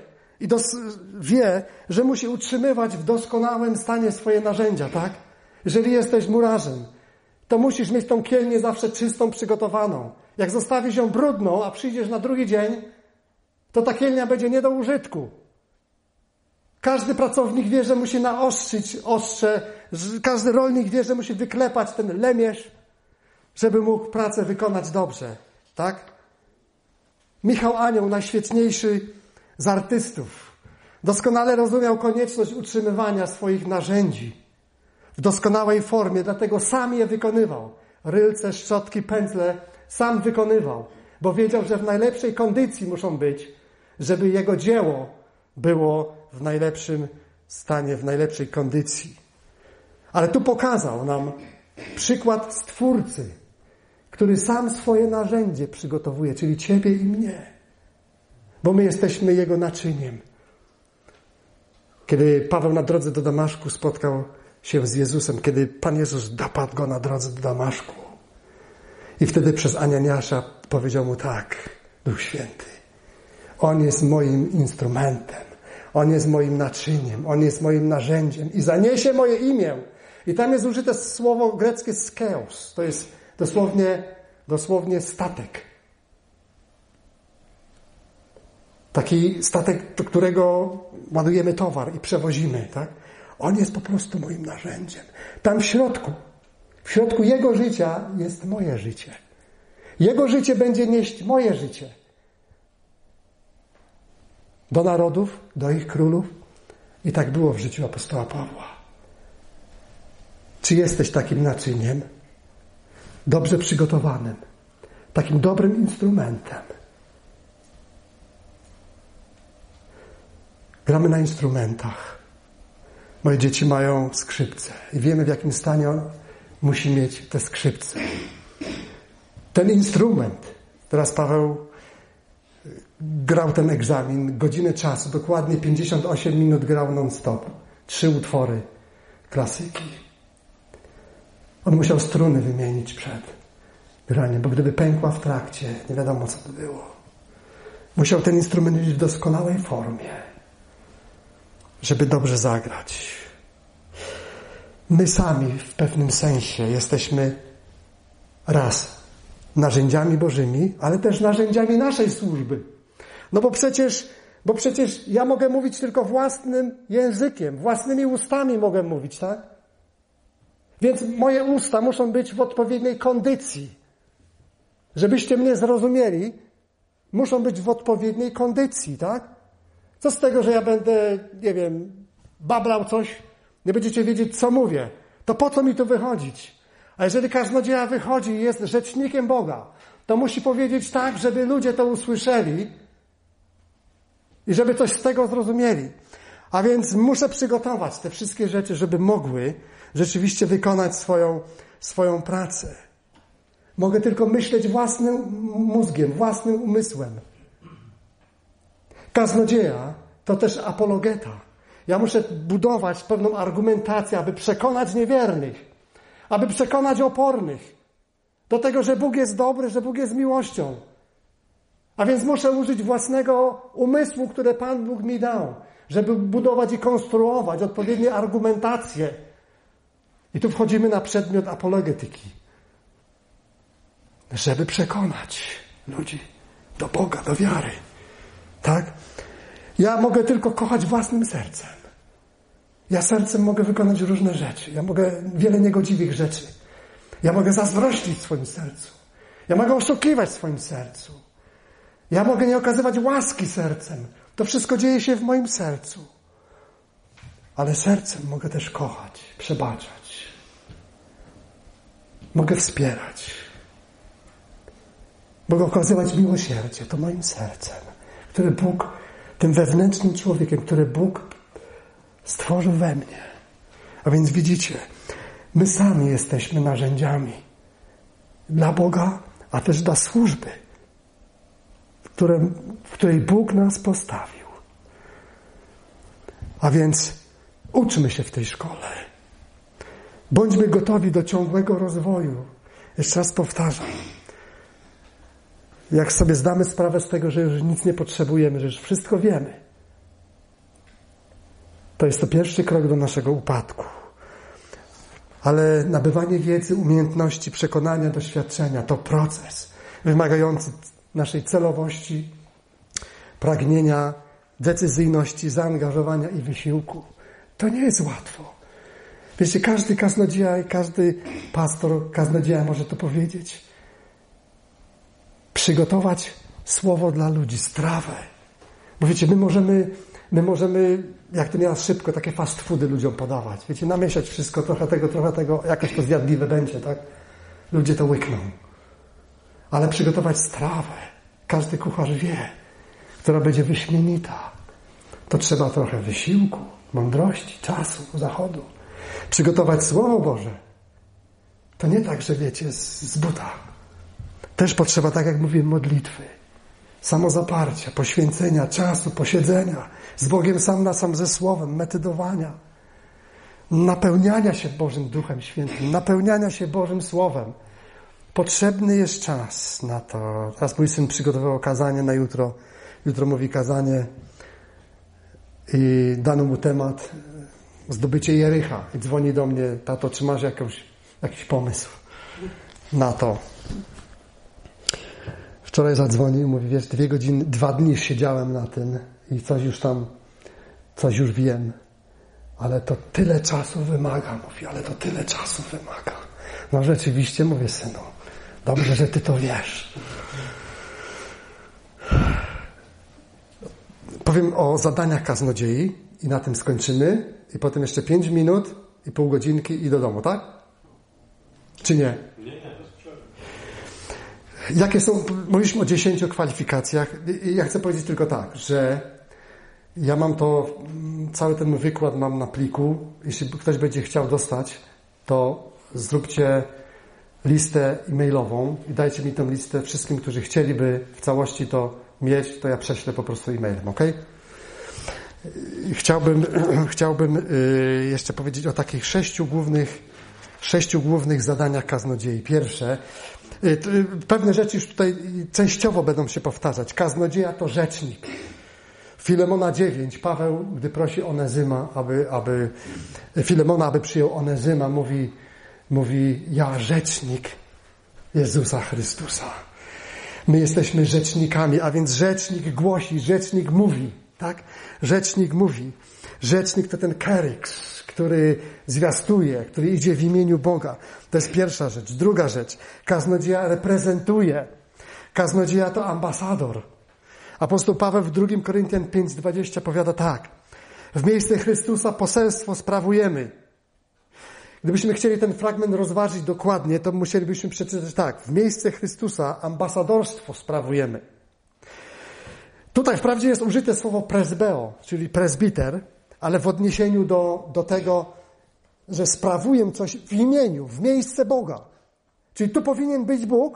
wie, że musi utrzymywać w doskonałym stanie swoje narzędzia, tak? Jeżeli jesteś murarzem, to musisz mieć tą kielnię zawsze czystą, przygotowaną. Jak zostawisz ją brudną, a przyjdziesz na drugi dzień, to ta kielnia będzie nie do użytku. Każdy pracownik wie, że musi naostrzyć ostrze, każdy rolnik wie, że musi wyklepać ten lemierz, żeby mógł pracę wykonać dobrze, tak? Michał Anioł, najświetniejszy z artystów, doskonale rozumiał konieczność utrzymywania swoich narzędzi w doskonałej formie, dlatego sam je wykonywał. Rylce, szczotki, pędzle sam wykonywał, bo wiedział, że w najlepszej kondycji muszą być, żeby jego dzieło było w najlepszym stanie, w najlepszej kondycji. Ale tu pokazał nam przykład Stwórcy, który sam swoje narzędzie przygotowuje, czyli ciebie i mnie. Bo my jesteśmy Jego naczyniem. Kiedy Paweł na drodze do Damaszku spotkał się z Jezusem, kiedy Pan Jezus dopadł go na drodze do Damaszku. I wtedy przez Ananiasza powiedział mu tak, Duch Święty, On jest moim instrumentem, On jest moim naczyniem, On jest moim narzędziem i zaniesie moje imię. I tam jest użyte słowo greckie skeos. To jest dosłownie statek. Taki statek, do którego ładujemy towar i przewozimy, tak? On jest po prostu moim narzędziem. Tam w środku Jego życia jest moje życie. Jego życie będzie nieść moje życie. Do narodów, do ich królów. I tak było w życiu apostoła Pawła. Czy jesteś takim naczyniem? Dobrze przygotowanym. Takim dobrym instrumentem. Gramy na instrumentach. Moje dzieci mają skrzypce i wiemy, w jakim stanie musi mieć te skrzypce. Ten instrument. Teraz Paweł grał ten egzamin, godzinę czasu, dokładnie 58 minut grał non-stop. 3 utwory klasyki. On musiał struny wymienić przed graniem, bo gdyby pękła w trakcie, nie wiadomo, co to było. Musiał ten instrument mieć w doskonałej formie, żeby dobrze zagrać. My sami w pewnym sensie jesteśmy raz narzędziami Bożymi, ale też narzędziami naszej służby. No bo przecież ja mogę mówić tylko własnym językiem, własnymi ustami mogę mówić, tak? Więc moje usta muszą być w odpowiedniej kondycji. Żebyście mnie zrozumieli, muszą być w odpowiedniej kondycji, tak? Co z tego, że ja będę, nie wiem, bablał coś, nie będziecie wiedzieć, co mówię. To po co mi tu wychodzić? A jeżeli kaznodzieja wychodzi i jest rzecznikiem Boga, to musi powiedzieć tak, żeby ludzie to usłyszeli i żeby coś z tego zrozumieli. A więc muszę przygotować te wszystkie rzeczy, żeby mogły rzeczywiście wykonać swoją pracę. Mogę tylko myśleć własnym mózgiem, własnym umysłem. Kaznodzieja to też apologeta. Ja muszę budować pewną argumentację, aby przekonać niewiernych, aby przekonać opornych Do tego, że Bóg jest dobry, że Bóg jest miłością. A więc muszę użyć własnego umysłu, które Pan Bóg mi dał, żeby budować i konstruować odpowiednie argumentacje. I tu wchodzimy na przedmiot apologetyki. Żeby przekonać ludzi do Boga, do wiary. Tak? Ja mogę tylko kochać własnym sercem. Ja sercem mogę wykonać różne rzeczy. Ja mogę wiele niegodziwych rzeczy. Ja mogę zazdrościć w swoim sercu. Ja mogę oszukiwać w swoim sercu. Ja mogę nie okazywać łaski sercem. To wszystko dzieje się w moim sercu. Ale sercem mogę też kochać, przebaczać. Mogę wspierać. Mogę okazywać miłosierdzie. To moim sercem, które Bóg, tym wewnętrznym człowiekiem, który Bóg stworzył we mnie. A więc widzicie, my sami jesteśmy narzędziami dla Boga, a też dla służby, w której Bóg nas postawił. A więc uczmy się w tej szkole. Bądźmy gotowi do ciągłego rozwoju. Jeszcze raz powtarzam. Jak sobie zdamy sprawę z tego, że już nic nie potrzebujemy, że już wszystko wiemy, to jest to pierwszy krok do naszego upadku. Ale nabywanie wiedzy, umiejętności, przekonania, doświadczenia to proces wymagający naszej celowości, pragnienia, decyzyjności, zaangażowania i wysiłku. To nie jest łatwo. Wiecie, każdy kaznodzieja i każdy pastor, kaznodzieja może to powiedzieć. Przygotować słowo dla ludzi, strawę. Bo wiecie, my możemy, jak to nieraz szybko, takie fast foody ludziom podawać. Wiecie, namieszać wszystko, trochę tego, jakoś to zjadliwe będzie, tak? Ludzie to łykną. Ale przygotować strawę, każdy kucharz wie, która będzie wyśmienita. To trzeba trochę wysiłku, mądrości, czasu, zachodu. Przygotować Słowo Boże. To nie tak, że wiecie, z buta. Też potrzeba, tak jak mówię, modlitwy, samozaparcia, poświęcenia, czasu, posiedzenia z Bogiem sam na sam ze Słowem, medytowania, napełniania się Bożym Duchem Świętym, napełniania się Bożym Słowem. Potrzebny jest czas na to. Teraz mój syn przygotował kazanie na jutro. Jutro mówi kazanie i dano mu temat zdobycie Jericha. I dzwoni do mnie: tato, czy masz jakiś pomysł na to? Wczoraj zadzwonił i mówi: wiesz, 2 godziny, 2 dni siedziałem na tym i coś już wiem, ale to tyle czasu wymaga. Mówi, ale to tyle czasu wymaga. No rzeczywiście, mówię, synu, dobrze, że ty to wiesz. Powiem o zadaniach kaznodziei i na tym skończymy. I potem jeszcze 5 minut i pół godzinki i do domu, tak? Czy nie? Jakie są, mówiliśmy o 10 kwalifikacjach. Ja chcę powiedzieć tylko tak, że ja mam to, cały ten wykład mam na pliku. Jeśli ktoś będzie chciał dostać, to zróbcie listę e-mailową i dajcie mi tę listę wszystkim, którzy chcieliby w całości to mieć, to ja prześlę po prostu e-mailem, ok? Chciałbym jeszcze powiedzieć o takich 6 głównych zadaniach kaznodziei. Pierwsze, pewne rzeczy już tutaj częściowo będą się powtarzać. Kaznodzieja to rzecznik. Filemona 9, Paweł, gdy prosi Onezyma, aby przyjął Onezyma, mówi: ja rzecznik Jezusa Chrystusa. My jesteśmy rzecznikami, a więc rzecznik głosi, rzecznik mówi, tak? Rzecznik mówi. Rzecznik to ten keryks, który zwiastuje, który idzie w imieniu Boga. To jest pierwsza rzecz. Druga rzecz. Kaznodzieja reprezentuje. Kaznodzieja to ambasador. Apostoł Paweł w 2 Koryntian 5:20 powiada tak: w miejsce Chrystusa poselstwo sprawujemy. Gdybyśmy chcieli ten fragment rozważyć dokładnie, to musielibyśmy przeczytać tak: w miejsce Chrystusa ambasadorstwo sprawujemy. Tutaj wprawdzie jest użyte słowo presbeo, czyli prezbiter, ale w odniesieniu do tego, że sprawuję coś w imieniu, w miejsce Boga. Czyli tu powinien być Bóg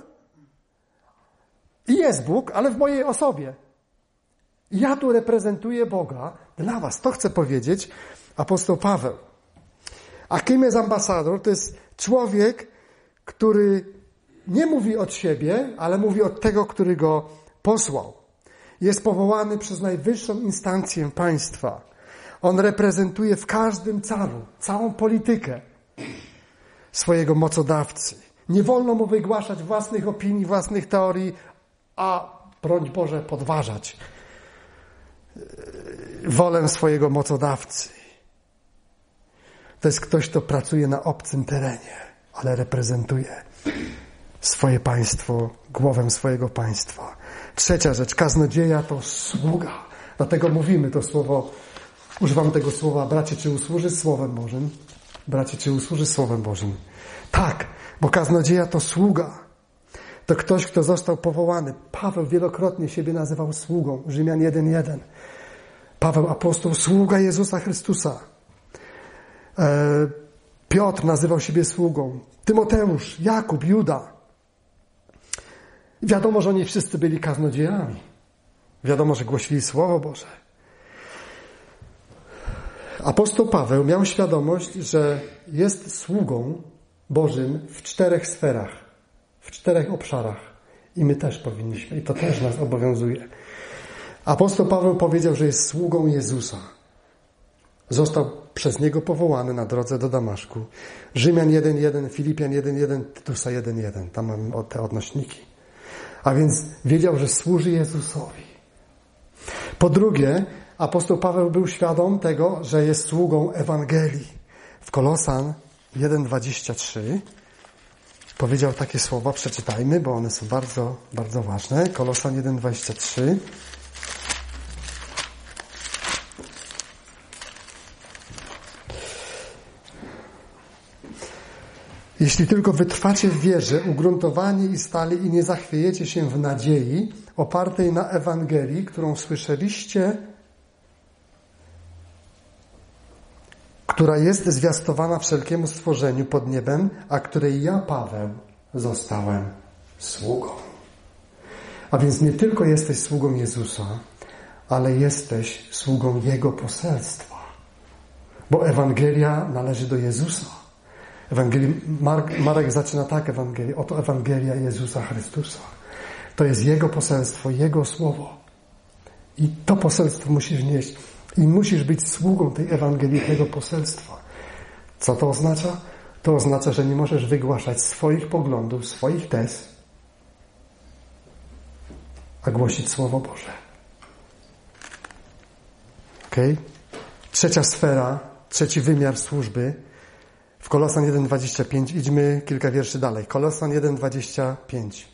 i jest Bóg, ale w mojej osobie. Ja tu reprezentuję Boga dla was. To chce powiedzieć apostoł Paweł. A kim jest ambasador? To jest człowiek, który nie mówi od siebie, ale mówi od tego, który go posłał. Jest powołany przez najwyższą instancję państwa. On reprezentuje w każdym całą politykę swojego mocodawcy. Nie wolno mu wygłaszać własnych opinii, własnych teorii, a broń Boże podważać wolę swojego mocodawcy. To jest ktoś, kto pracuje na obcym terenie, ale reprezentuje swoje państwo, głowę swojego państwa. Trzecia rzecz, kaznodzieja to sługa. Dlatego mówimy to słowo, używam tego słowa, bracie, czy usłuży Słowem Bożym? Bracie, czy usłuży Słowem Bożym? Tak, bo kaznodzieja to sługa. To ktoś, kto został powołany. Paweł wielokrotnie siebie nazywał sługą. Rzymian 1:1. Paweł apostoł, sługa Jezusa Chrystusa. Piotr nazywał siebie sługą. Tymoteusz, Jakub, Juda. Wiadomo, że oni wszyscy byli kaznodziejami. Wiadomo, że głosili Słowo Boże. Apostoł Paweł miał świadomość, że jest sługą Bożym w 4 sferach, w 4 obszarach. I my też powinniśmy. I to też nas obowiązuje. Apostoł Paweł powiedział, że jest sługą Jezusa. Został przez Niego powołany na drodze do Damaszku. Rzymian 1:1, Filipian 1:1, Tytusa 1:1. Tam mamy te odnośniki. A więc wiedział, że służy Jezusowi. Po drugie, apostoł Paweł był świadom tego, że jest sługą Ewangelii. W Kolosan 1:23 powiedział takie słowa, przeczytajmy, bo one są bardzo, bardzo ważne. Kolosan 1:23. Jeśli tylko wytrwacie w wierze, ugruntowani i stali i nie zachwiejecie się w nadziei opartej na Ewangelii, którą słyszeliście, która jest zwiastowana wszelkiemu stworzeniu pod niebem, a której ja, Paweł, zostałem sługą. A więc nie tylko jesteś sługą Jezusa, ale jesteś sługą Jego poselstwa. Bo Ewangelia należy do Jezusa. Marek zaczyna tak Ewangelię. Oto Ewangelia Jezusa Chrystusa. To jest Jego poselstwo, Jego słowo. I to poselstwo musisz nieść. I musisz być sługą tej Ewangelii, tego poselstwa. Co to oznacza? To oznacza, że nie możesz wygłaszać swoich poglądów, swoich tez, a głosić Słowo Boże. Okej? Trzecia sfera, trzeci wymiar służby. W Kolosan 1:25 idźmy kilka wierszy dalej. Kolosan 1:25.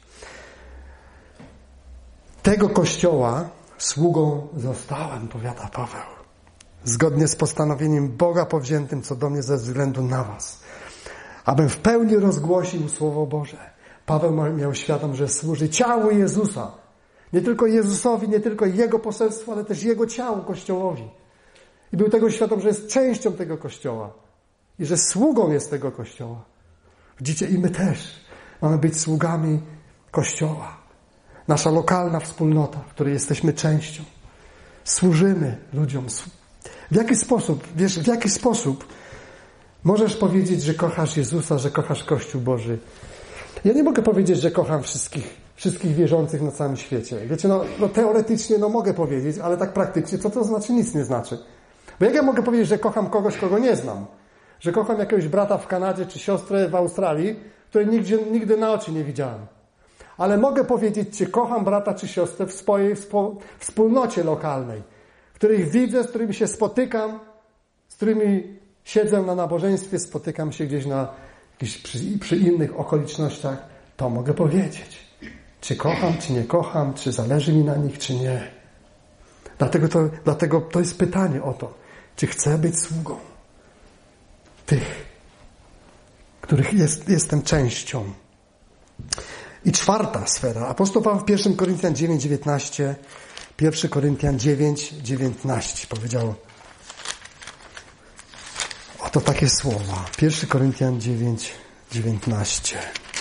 Tego Kościoła sługą zostałem, powiada Paweł. Zgodnie z postanowieniem Boga powziętym co do mnie ze względu na was. Abym w pełni rozgłosił Słowo Boże. Paweł miał świadom, że służy ciału Jezusa. Nie tylko Jezusowi, nie tylko Jego poselstwu, ale też Jego ciału, Kościołowi. I był tego świadom, że jest częścią tego Kościoła. I że sługą jest tego Kościoła. Widzicie, i my też mamy być sługami Kościoła. Nasza lokalna wspólnota, w której jesteśmy częścią. Służymy ludziom. W jaki sposób możesz powiedzieć, że kochasz Jezusa, że kochasz Kościół Boży? Ja nie mogę powiedzieć, że kocham wszystkich wierzących na całym świecie. Wiecie, teoretycznie mogę powiedzieć, ale tak praktycznie co to znaczy? Nic nie znaczy. Bo jak ja mogę powiedzieć, że kocham kogoś, kogo nie znam? Że kocham jakiegoś brata w Kanadzie czy siostrę w Australii, której nigdy na oczy nie widziałem. Ale mogę powiedzieć, czy kocham brata czy siostrę w swojej wspólnocie lokalnej, których widzę, z którymi się spotykam, z którymi siedzę na nabożeństwie, spotykam się gdzieś przy innych okolicznościach. To mogę powiedzieć. Czy kocham, czy nie kocham, czy zależy mi na nich, czy nie. Dlatego to jest pytanie o to, czy chcę być sługą tych, których jestem częścią. I czwarta sfera. Apostoł Paweł w 1 Koryntian 9:19, 1 Koryntian 9:19 powiedział oto takie słowa. 1 Koryntian 9:19.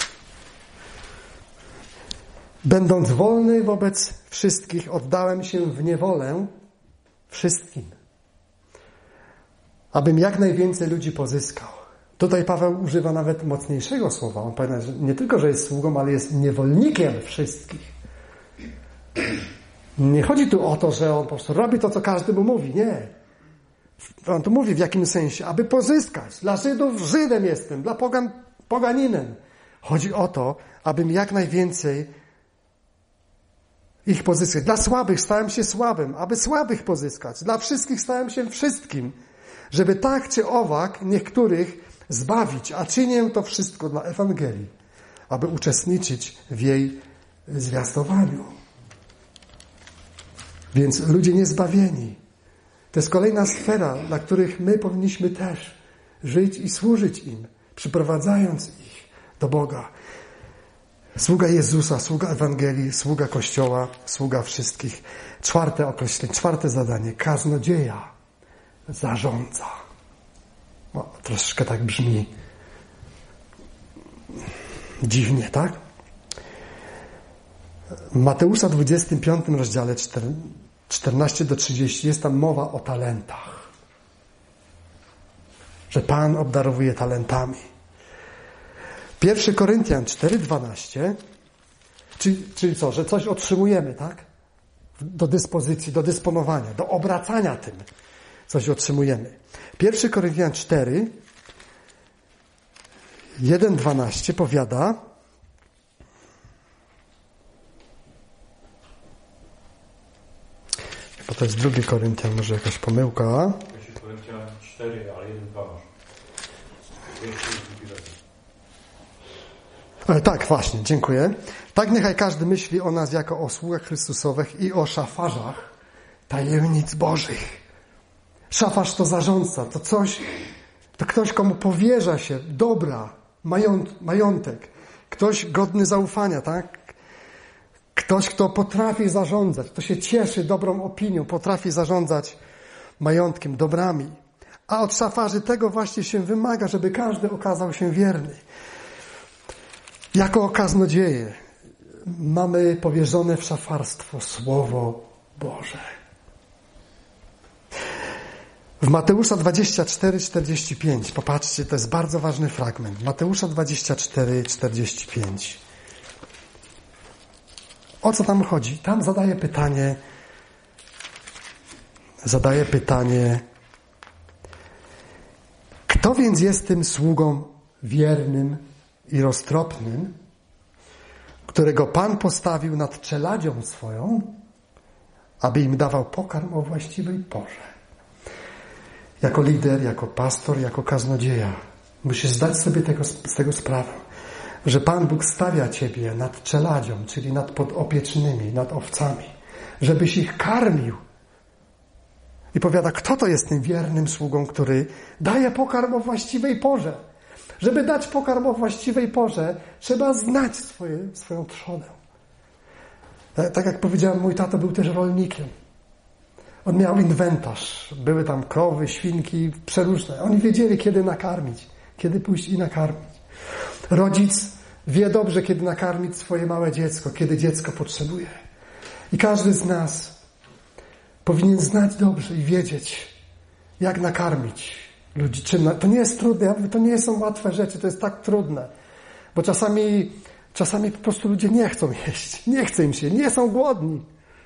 Będąc wolny wobec wszystkich, oddałem się w niewolę wszystkim, abym jak najwięcej ludzi pozyskał. Tutaj Paweł używa nawet mocniejszego słowa. On powiada, że nie tylko, że jest sługą, ale jest niewolnikiem wszystkich. Nie chodzi tu o to, że on po prostu robi to, co każdy mu mówi. Nie. On tu mówi w jakim sensie, aby pozyskać. Dla Żydów Żydem jestem, dla pogan poganinem. Chodzi o to, abym jak najwięcej ich pozyskać. Dla słabych stałem się słabym, aby słabych pozyskać. Dla wszystkich stałem się wszystkim, żeby tak czy owak niektórych zbawić, a czynię to wszystko dla Ewangelii, aby uczestniczyć w jej zwiastowaniu. Więc ludzie niezbawieni. To jest kolejna sfera, dla których my powinniśmy też żyć i służyć im, przyprowadzając ich do Boga. Sługa Jezusa, sługa Ewangelii, sługa Kościoła, sługa wszystkich. Czwarte określenie, czwarte zadanie. Kaznodzieja zarządza. No, troszeczkę tak brzmi dziwnie, tak? W Mateusza 25 rozdziale 14-30 jest tam mowa o talentach. Że Pan obdarowuje talentami. 1 Koryntian 4:12, czyli co, że coś otrzymujemy, tak? Do dyspozycji, do dysponowania, do obracania tym coś otrzymujemy. 1 Koryntian 4:1-12 powiada, bo to jest 2 Koryntian, może jakaś pomyłka. 1 Koryntian 4, ale 1:2 masz. Ale tak, właśnie, dziękuję. Tak niechaj każdy myśli o nas jako o sługach Chrystusowych i o szafarzach tajemnic Bożych. Szafarz to zarządca, to ktoś, komu powierza się dobra, majątek. Ktoś godny zaufania, tak? Ktoś, kto potrafi zarządzać, kto się cieszy dobrą opinią, potrafi zarządzać majątkiem, dobrami. A od szafarzy tego właśnie się wymaga, żeby każdy okazał się wierny. Jako kaznodzieje mamy powierzone w szafarstwo Słowo Boże. W Mateusza 24:45, popatrzcie, to jest bardzo ważny fragment. Mateusza 24:45. O co tam chodzi? Tam zadaje pytanie, kto więc jest tym sługą wiernym i roztropnym, którego Pan postawił nad czeladzią swoją, aby im dawał pokarm o właściwej porze. Jako lider, jako pastor, jako kaznodzieja musisz zdać sobie z tego sprawę, że Pan Bóg stawia ciebie nad czeladzią, czyli nad podopiecznymi, nad owcami, żebyś ich karmił. I powiada, kto to jest tym wiernym sługą, który daje pokarm o właściwej porze. Żeby dać pokarm o właściwej porze, trzeba znać swoją trzodę. Tak jak powiedziałem, mój tato był też rolnikiem. On miał inwentarz. Były tam krowy, świnki, przeróżne. Oni wiedzieli, kiedy nakarmić, kiedy pójść i nakarmić. Rodzic wie dobrze, kiedy nakarmić swoje małe dziecko, kiedy dziecko potrzebuje. I każdy z nas powinien znać dobrze i wiedzieć, jak nakarmić ludzi. To nie jest trudne, to nie są łatwe rzeczy, to jest tak trudne. Bo czasami po prostu ludzie nie chcą jeść, nie chce im się, nie są głodni.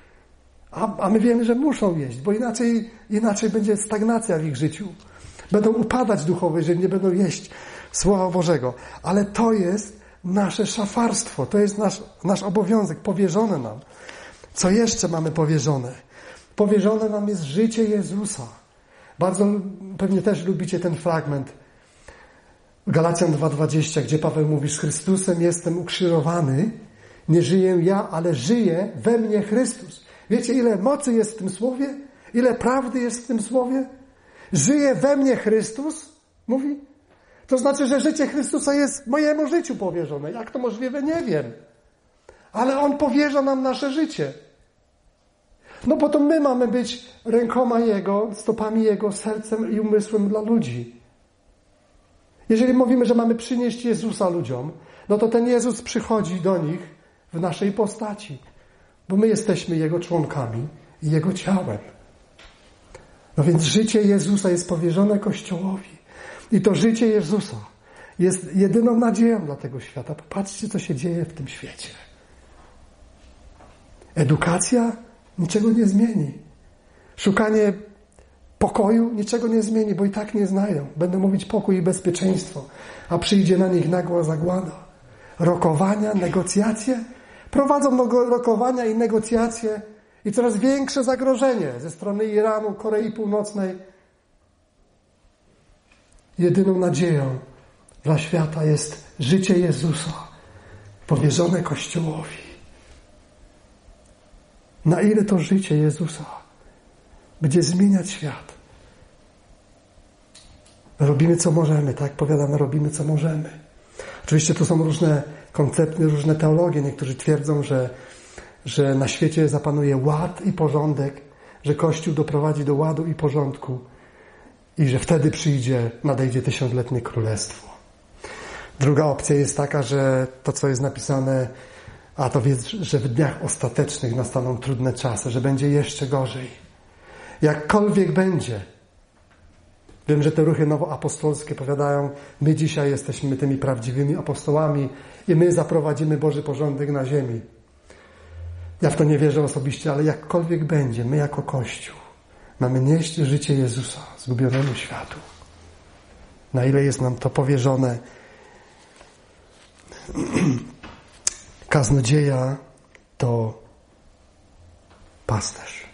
A my wiemy, że muszą jeść, bo inaczej będzie stagnacja w ich życiu. Będą upadać duchowo, jeżeli nie będą jeść Słowa Bożego. Ale to jest nasze szafarstwo, to jest nasz obowiązek, powierzone nam. Co jeszcze mamy powierzone? Powierzone nam jest życie Jezusa. Bardzo pewnie też lubicie ten fragment Galacjan 2:20, gdzie Paweł mówi, z Chrystusem jestem ukrzyżowany, nie żyję ja, ale żyje we mnie Chrystus. Wiecie, ile mocy jest w tym słowie? Ile prawdy jest w tym słowie? Żyje we mnie Chrystus, mówi. To znaczy, że życie Chrystusa jest mojemu życiu powierzone. Jak to możliwe? Nie wiem. Ale On powierza nam nasze życie. No bo to my mamy być rękoma Jego, stopami Jego, sercem i umysłem dla ludzi. Jeżeli mówimy, że mamy przynieść Jezusa ludziom, no to ten Jezus przychodzi do nich w naszej postaci. Bo my jesteśmy Jego członkami i Jego ciałem. No więc życie Jezusa jest powierzone Kościołowi. I to życie Jezusa jest jedyną nadzieją dla tego świata. Popatrzcie, co się dzieje w tym świecie. Edukacja niczego nie zmieni. Szukanie pokoju niczego nie zmieni, bo i tak nie znają. Będą mówić pokój i bezpieczeństwo, a przyjdzie na nich nagła zagłada. Rokowania, negocjacje. Prowadzą do rokowania i negocjacje i coraz większe zagrożenie ze strony Iranu, Korei Północnej. Jedyną nadzieją dla świata jest życie Jezusa, powierzone Kościołowi. Na ile to życie Jezusa będzie zmieniać świat? Robimy, co możemy, tak? Powiadamy, robimy, co możemy. Oczywiście tu są różne koncepty, różne teologie. Niektórzy twierdzą, że na świecie zapanuje ład i porządek, że Kościół doprowadzi do ładu i porządku i że wtedy nadejdzie 1000-letnie królestwo. Druga opcja jest taka, że to, co jest napisane, to wiedz, że w dniach ostatecznych nastaną trudne czasy, że będzie jeszcze gorzej. Jakkolwiek będzie. Wiem, że te ruchy nowoapostolskie powiadają, my dzisiaj jesteśmy tymi prawdziwymi apostołami i my zaprowadzimy Boży porządek na ziemi. Ja w to nie wierzę osobiście, ale jakkolwiek będzie, my jako Kościół mamy nieść życie Jezusa zgubionemu światu. Na ile jest nam to powierzone. Kaznodzieja to pasterz.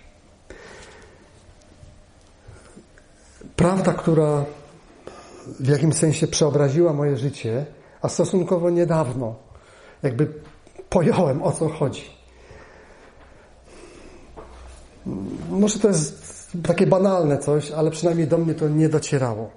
Prawda, która w jakimś sensie przeobraziła moje życie, a stosunkowo niedawno jakby pojąłem, o co chodzi. Może to jest takie banalne coś, ale przynajmniej do mnie to nie docierało.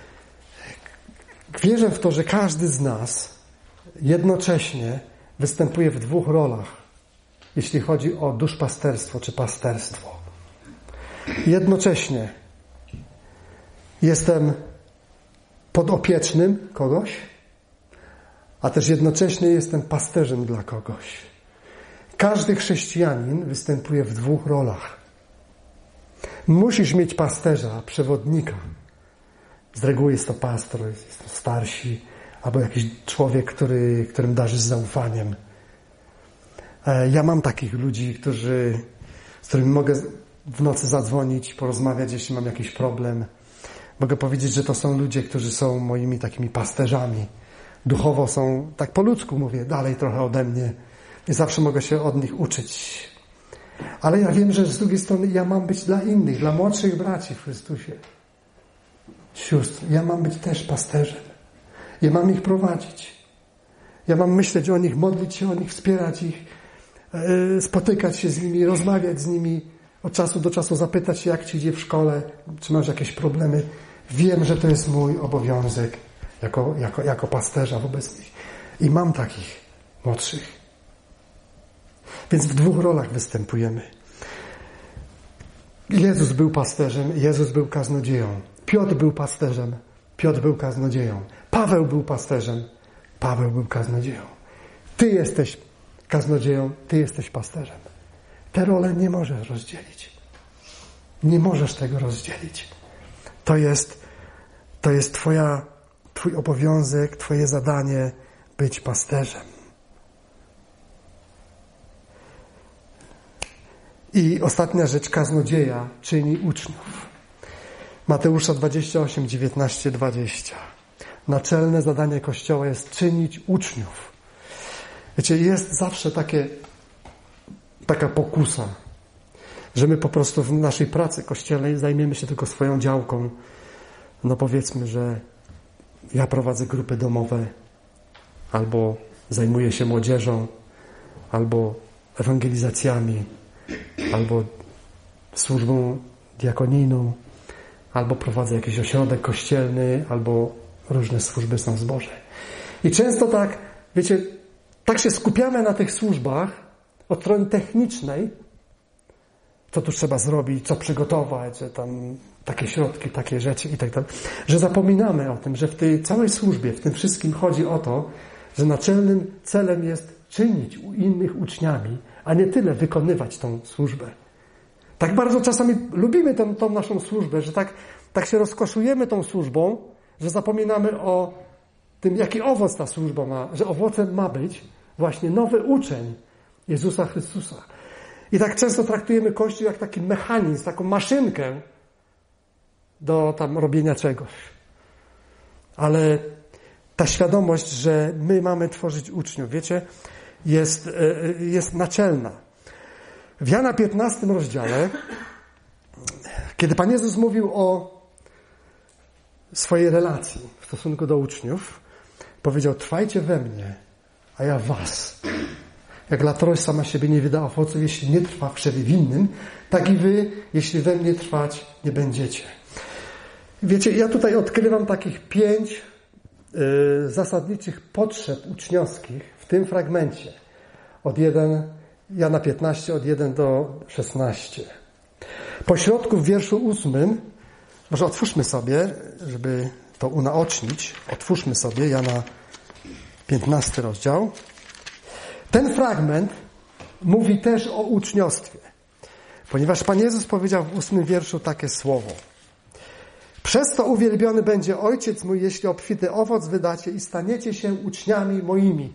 Wierzę w to, że każdy z nas jednocześnie występuje w 2 rolach, jeśli chodzi o duszpasterstwo czy pasterstwo. Jednocześnie jestem podopiecznym kogoś, a też jednocześnie jestem pasterzem dla kogoś. Każdy chrześcijanin występuje w 2 rolach. Musisz mieć pasterza, przewodnika. Z reguły jest to pastor, jest to starsi, albo jakiś człowiek, którym darzysz zaufaniem. Ja mam takich ludzi, z którymi mogę w nocy zadzwonić, porozmawiać, jeśli mam jakiś problem. Mogę powiedzieć, że to są ludzie, którzy są moimi takimi pasterzami. Duchowo są, tak po ludzku mówię, dalej trochę ode mnie. I zawsze mogę się od nich uczyć. Ale ja wiem, że z drugiej strony ja mam być dla innych, dla młodszych braci w Chrystusie. Sióstr, ja mam być też pasterzem. Ja mam ich prowadzić. Ja mam myśleć o nich, modlić się o nich, wspierać ich, spotykać się z nimi, rozmawiać z nimi, od czasu do czasu zapytać się, jak ci idzie w szkole, czy masz jakieś problemy. Wiem, że to jest mój obowiązek jako pasterza wobec nich. I mam takich młodszych. Więc w 2 rolach występujemy. Jezus był pasterzem, Jezus był kaznodzieją. Piotr był pasterzem, Piotr był kaznodzieją. Paweł był pasterzem, Paweł był kaznodzieją. Ty jesteś kaznodzieją, ty jesteś pasterzem. Te role nie możesz rozdzielić. Nie możesz tego rozdzielić. To jest twój obowiązek, twoje zadanie być pasterzem. I ostatnia rzecz, kaznodzieja czyni uczniów. Mateusza 28, 19, 20. Naczelne zadanie Kościoła jest czynić uczniów. Wiecie, jest zawsze taka pokusa, że my po prostu w naszej pracy kościelnej zajmiemy się tylko swoją działką. No powiedzmy, że ja prowadzę grupy domowe, albo zajmuję się młodzieżą, albo ewangelizacjami, albo służbą diakonijną, albo prowadzę jakiś ośrodek kościelny, albo różne służby są w zborze. I często tak, wiecie, tak się skupiamy na tych służbach od strony technicznej, co tu trzeba zrobić, co przygotować, że tam takie środki, takie rzeczy i tak dalej, że zapominamy o tym, że w tej całej służbie, w tym wszystkim chodzi o to, że naczelnym celem jest czynić innych uczniami, a nie tyle wykonywać tą służbę. Tak bardzo czasami lubimy tą naszą służbę, że tak się rozkoszujemy tą służbą, że zapominamy o tym, jaki owoc ta służba ma, że owocem ma być właśnie nowy uczeń Jezusa Chrystusa. I tak często traktujemy Kościół jak taki mechanizm, taką maszynkę do tam robienia czegoś. Ale ta świadomość, że my mamy tworzyć uczniów, wiecie, jest naczelna. W Jana 15 rozdziale, kiedy Pan Jezus mówił o swojej relacji w stosunku do uczniów, powiedział: trwajcie we mnie, a ja w was. Jak latorość sama siebie nie wyda owoców, jeśli nie trwa w krzewie winnym, tak i wy, jeśli we mnie trwać nie będziecie. Wiecie, ja tutaj odkrywam takich 5 zasadniczych potrzeb uczniowskich w tym fragmencie. Jana 15, od 1 do 16. Po środku w wierszu 8, może otwórzmy sobie, żeby to unaocznić, otwórzmy sobie Jana 15 rozdział. Ten fragment mówi też o uczniostwie, ponieważ Pan Jezus powiedział w 8 wierszu takie słowo: przez to uwielbiony będzie Ojciec mój, jeśli obfity owoc wydacie i staniecie się uczniami moimi.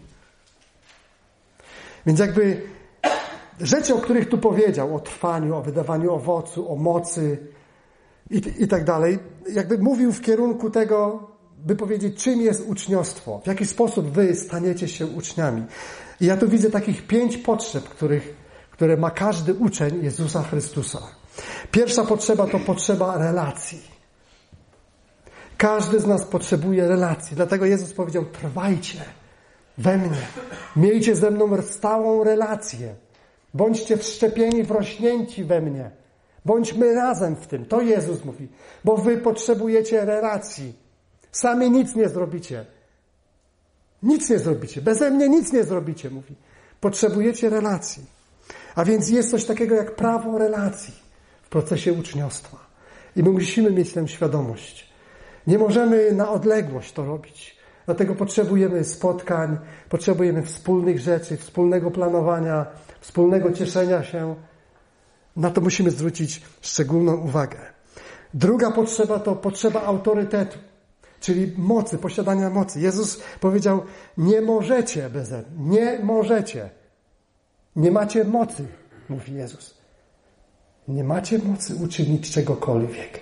Więc jakby rzeczy, o których tu powiedział, o trwaniu, o wydawaniu owocu, o mocy i tak dalej, jakby mówił w kierunku tego, by powiedzieć, czym jest uczniostwo, w jaki sposób wy staniecie się uczniami. I ja tu widzę takich 5 potrzeb, które ma każdy uczeń Jezusa Chrystusa. Pierwsza potrzeba to potrzeba relacji. Każdy z nas potrzebuje relacji. Dlatego Jezus powiedział: trwajcie we mnie. Miejcie ze mną stałą relację. Bądźcie wszczepieni, wrośnięci we mnie. Bądźmy razem w tym. To Jezus mówi. Bo wy potrzebujecie relacji. Sami nic nie zrobicie. Nic nie zrobicie. Beze mnie nic nie zrobicie, mówi. Potrzebujecie relacji. A więc jest coś takiego jak prawo relacji w procesie uczniostwa. I my musimy mieć tę świadomość. Nie możemy na odległość to robić. Dlatego potrzebujemy spotkań, potrzebujemy wspólnych rzeczy, wspólnego planowania, wspólnego cieszenia się. Na to musimy zwrócić szczególną uwagę. Druga potrzeba to potrzeba autorytetu, czyli mocy, posiadania mocy. Jezus powiedział: nie możecie beze mnie, nie możecie. Nie macie mocy, mówi Jezus. Nie macie mocy uczynić czegokolwiek.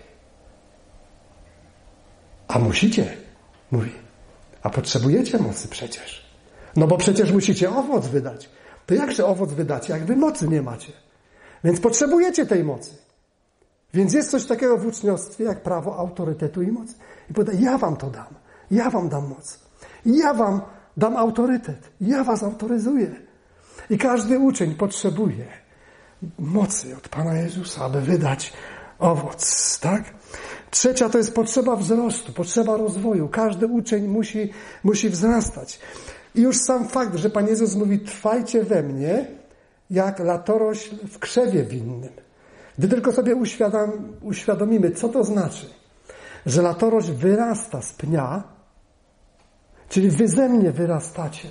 A musicie, mówi. A potrzebujecie mocy przecież. No bo przecież musicie owoc wydać. To jakże owoc wydacie, jak wy mocy nie macie? Więc potrzebujecie tej mocy. Więc jest coś takiego w uczniostwie jak prawo autorytetu i mocy. I powie: ja wam to dam. Ja wam dam moc. Ja wam dam autorytet. Ja was autoryzuję. I każdy uczeń potrzebuje mocy od Pana Jezusa, aby wydać owoc. Tak? Trzecia to jest potrzeba wzrostu, potrzeba rozwoju. Każdy uczeń musi wzrastać. I już sam fakt, że Pan Jezus mówi: trwajcie we mnie, jak latorośl w krzewie winnym. Gdy tylko sobie uświadomimy, co to znaczy, że latorośl wyrasta z pnia, czyli wy ze mnie wyrastacie.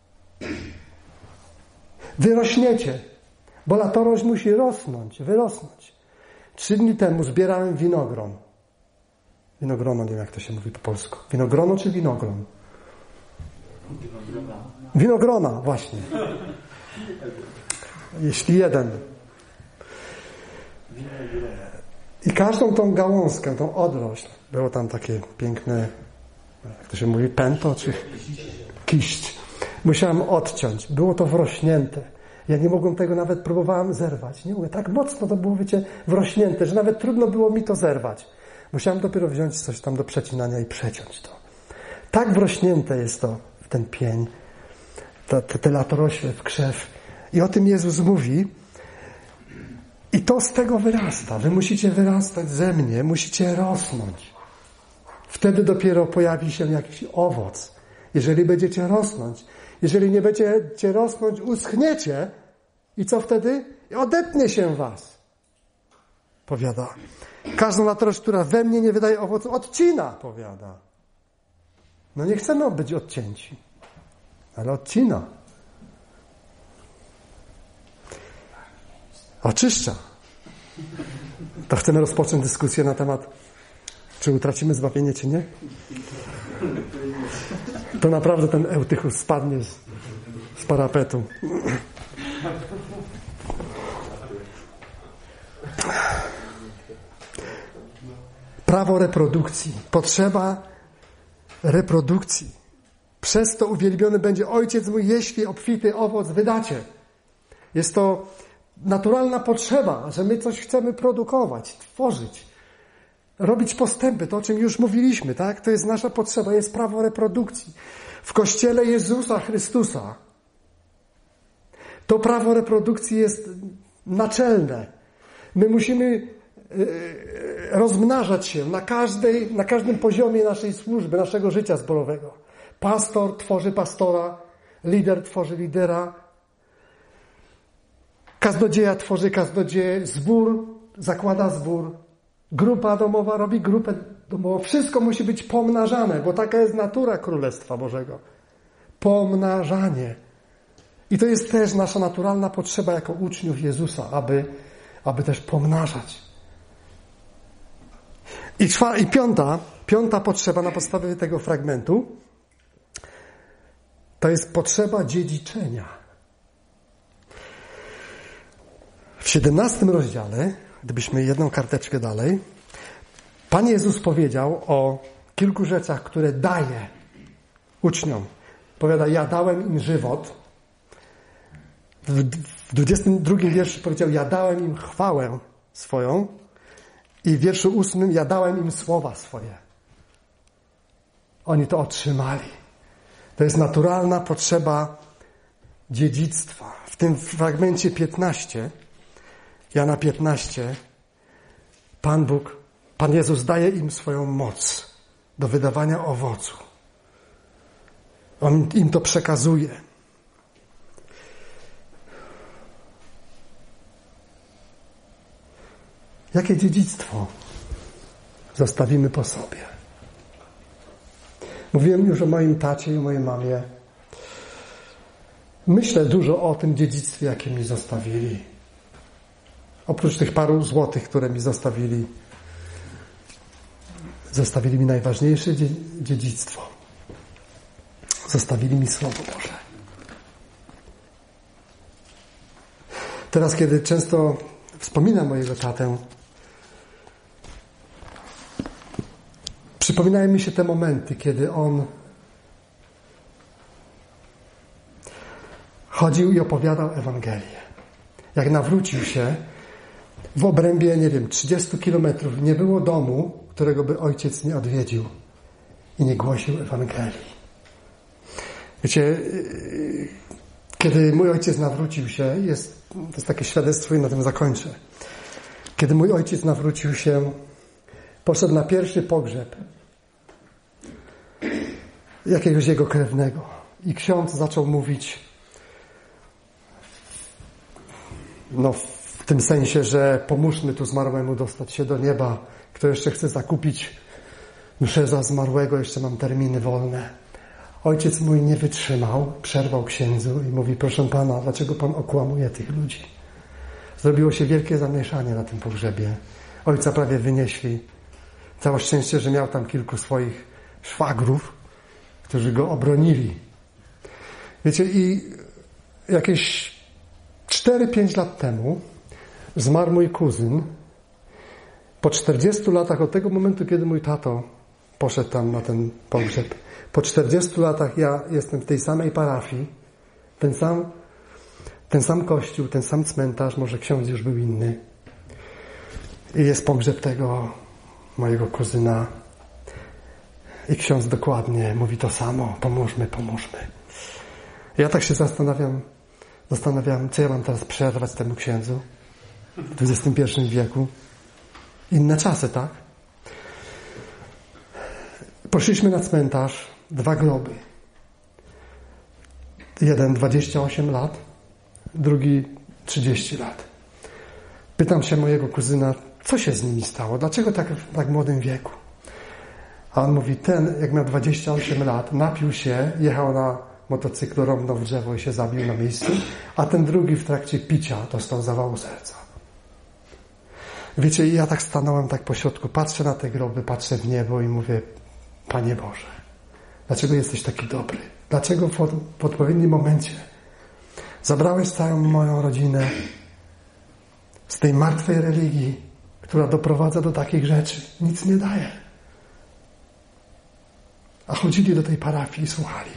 Wyrośniecie, bo latorośl musi wyrosnąć. 3 dni temu zbierałem winogron. Winogrono, nie wiem jak to się mówi po polsku. Winogrono czy winogron? Winogrona, właśnie. Jeśli jeden. I każdą tą gałązkę, tą odrośl, było tam takie piękne, jak to się mówi, pęto czy kiść. Musiałem odciąć. Było to wrośnięte. Ja nie mogłem tego, nawet próbowałem zerwać. Nie mówię, tak mocno to było, wiecie, wrośnięte, że nawet trudno było mi to zerwać. Musiałem dopiero wziąć coś tam do przecinania i przeciąć to. Tak wrośnięte jest to w ten pień, te latorośle w krzew. I o tym Jezus mówi. I to z tego wyrasta. Wy musicie wyrastać ze mnie, musicie rosnąć. Wtedy dopiero pojawi się jakiś owoc. Jeżeli będziecie rosnąć. Jeżeli nie będziecie rosnąć, uschniecie. I co wtedy? I odetnie się was. Powiada. Każdą latorośl, która we mnie nie wydaje owocu, odcina, powiada. No nie chcemy być odcięci. Ale odcina. Oczyszcza. To chcemy rozpocząć dyskusję na temat Czy utracimy zbawienie, czy nie? To naprawdę ten Eutychus spadnie z parapetu. Prawo reprodukcji. Potrzeba reprodukcji. Przez to uwielbiony będzie Ojciec mój, jeśli obfity owoc wydacie. Jest to naturalna potrzeba, że my coś chcemy produkować, tworzyć, robić postępy, to o czym już mówiliśmy, tak? To jest nasza potrzeba, jest prawo reprodukcji. W Kościele Jezusa Chrystusa to prawo reprodukcji jest naczelne. My musimy rozmnażać się na każdym poziomie naszej służby, naszego życia zborowego. Pastor tworzy pastora, lider tworzy lidera, kaznodzieja tworzy kaznodzieję, zbór zakłada zbór, grupa domowa robi grupę domową. Wszystko musi być pomnażane, bo taka jest natura Królestwa Bożego. Pomnażanie. I to jest też nasza naturalna potrzeba jako uczniów Jezusa, aby też pomnażać. I piąta potrzeba na podstawie tego fragmentu to jest potrzeba dziedziczenia. W 17 rozdziale, gdybyśmy jedną karteczkę dalej, Pan Jezus powiedział o kilku rzeczach, które daje uczniom. Powiada, ja dałem im żywot. W 22 wierszu powiedział, ja dałem im chwałę swoją. I w wierszu 8 ja dałem im słowa swoje. Oni to otrzymali. To jest naturalna potrzeba dziedzictwa. W tym fragmencie 15, Jana 15, Pan Jezus daje im swoją moc do wydawania owocu. On im to przekazuje. Jakie dziedzictwo zostawimy po sobie? Mówiłem już o moim tacie i o mojej mamie. Myślę dużo o tym dziedzictwie, jakie mi zostawili. Oprócz tych paru złotych, które mi zostawili, zostawili mi najważniejsze dziedzictwo. Zostawili mi Słowo Boże. Teraz, kiedy często wspominam mojego tatę, przypominają mi się te momenty, kiedy on chodził i opowiadał Ewangelię. Jak nawrócił się, w obrębie, 30 kilometrów nie było domu, którego by ojciec nie odwiedził i nie głosił Ewangelii. Wiecie, kiedy mój ojciec nawrócił się, to jest takie świadectwo i na tym zakończę. Kiedy mój ojciec nawrócił się, poszedł na pierwszy pogrzeb jakiegoś jego krewnego. I ksiądz zaczął mówić w tym sensie, że pomóżmy tu zmarłemu dostać się do nieba. Kto jeszcze chce zakupić mszę za zmarłego, jeszcze mam terminy wolne. Ojciec mój nie wytrzymał, przerwał księdzu i mówi, proszę pana, dlaczego pan okłamuje tych ludzi? Zrobiło się wielkie zamieszanie na tym pogrzebie. Ojca prawie wynieśli. Całe szczęście, że miał tam kilku swoich szwagrów, którzy go obronili. Wiecie, i jakieś 4-5 lat temu zmarł mój kuzyn. Po 40 latach od tego momentu, kiedy mój tato poszedł tam na ten pogrzeb, po 40 latach ja jestem w tej samej parafii, ten sam kościół, ten sam cmentarz, może ksiądz już był inny. I jest pogrzeb tego mojego kuzyna. I ksiądz dokładnie mówi to samo. Pomóżmy. Ja tak się zastanawiam, co ja mam teraz przerwać temu księdzu w XXI wieku. Inne czasy, tak? Poszliśmy na cmentarz, 2 groby. Jeden 28 lat, drugi 30 lat. Pytam się mojego kuzyna, co się z nimi stało? Dlaczego tak w tak młodym wieku? A on mówi, ten jak miał 28 lat, napił się, jechał na motocyklu, rąbnął w drzewo i się zabił na miejscu, a ten drugi w trakcie picia dostał zawału serca. Wiecie, i ja tak stanąłem tak pośrodku, patrzę na te groby, patrzę w niebo i mówię, Panie Boże, dlaczego jesteś taki dobry? Dlaczego w odpowiednim momencie zabrałeś całą moją rodzinę z tej martwej religii, która doprowadza do takich rzeczy, nic nie daje. A chodzili do tej parafii i słuchali.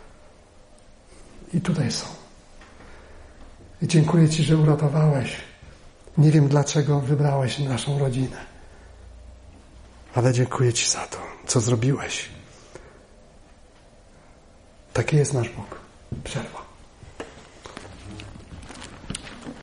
I tutaj są. I dziękuję Ci, że uratowałeś. Nie wiem, dlaczego wybrałeś naszą rodzinę. Ale dziękuję Ci za to, co zrobiłeś. Taki jest nasz Bóg. Przerwa.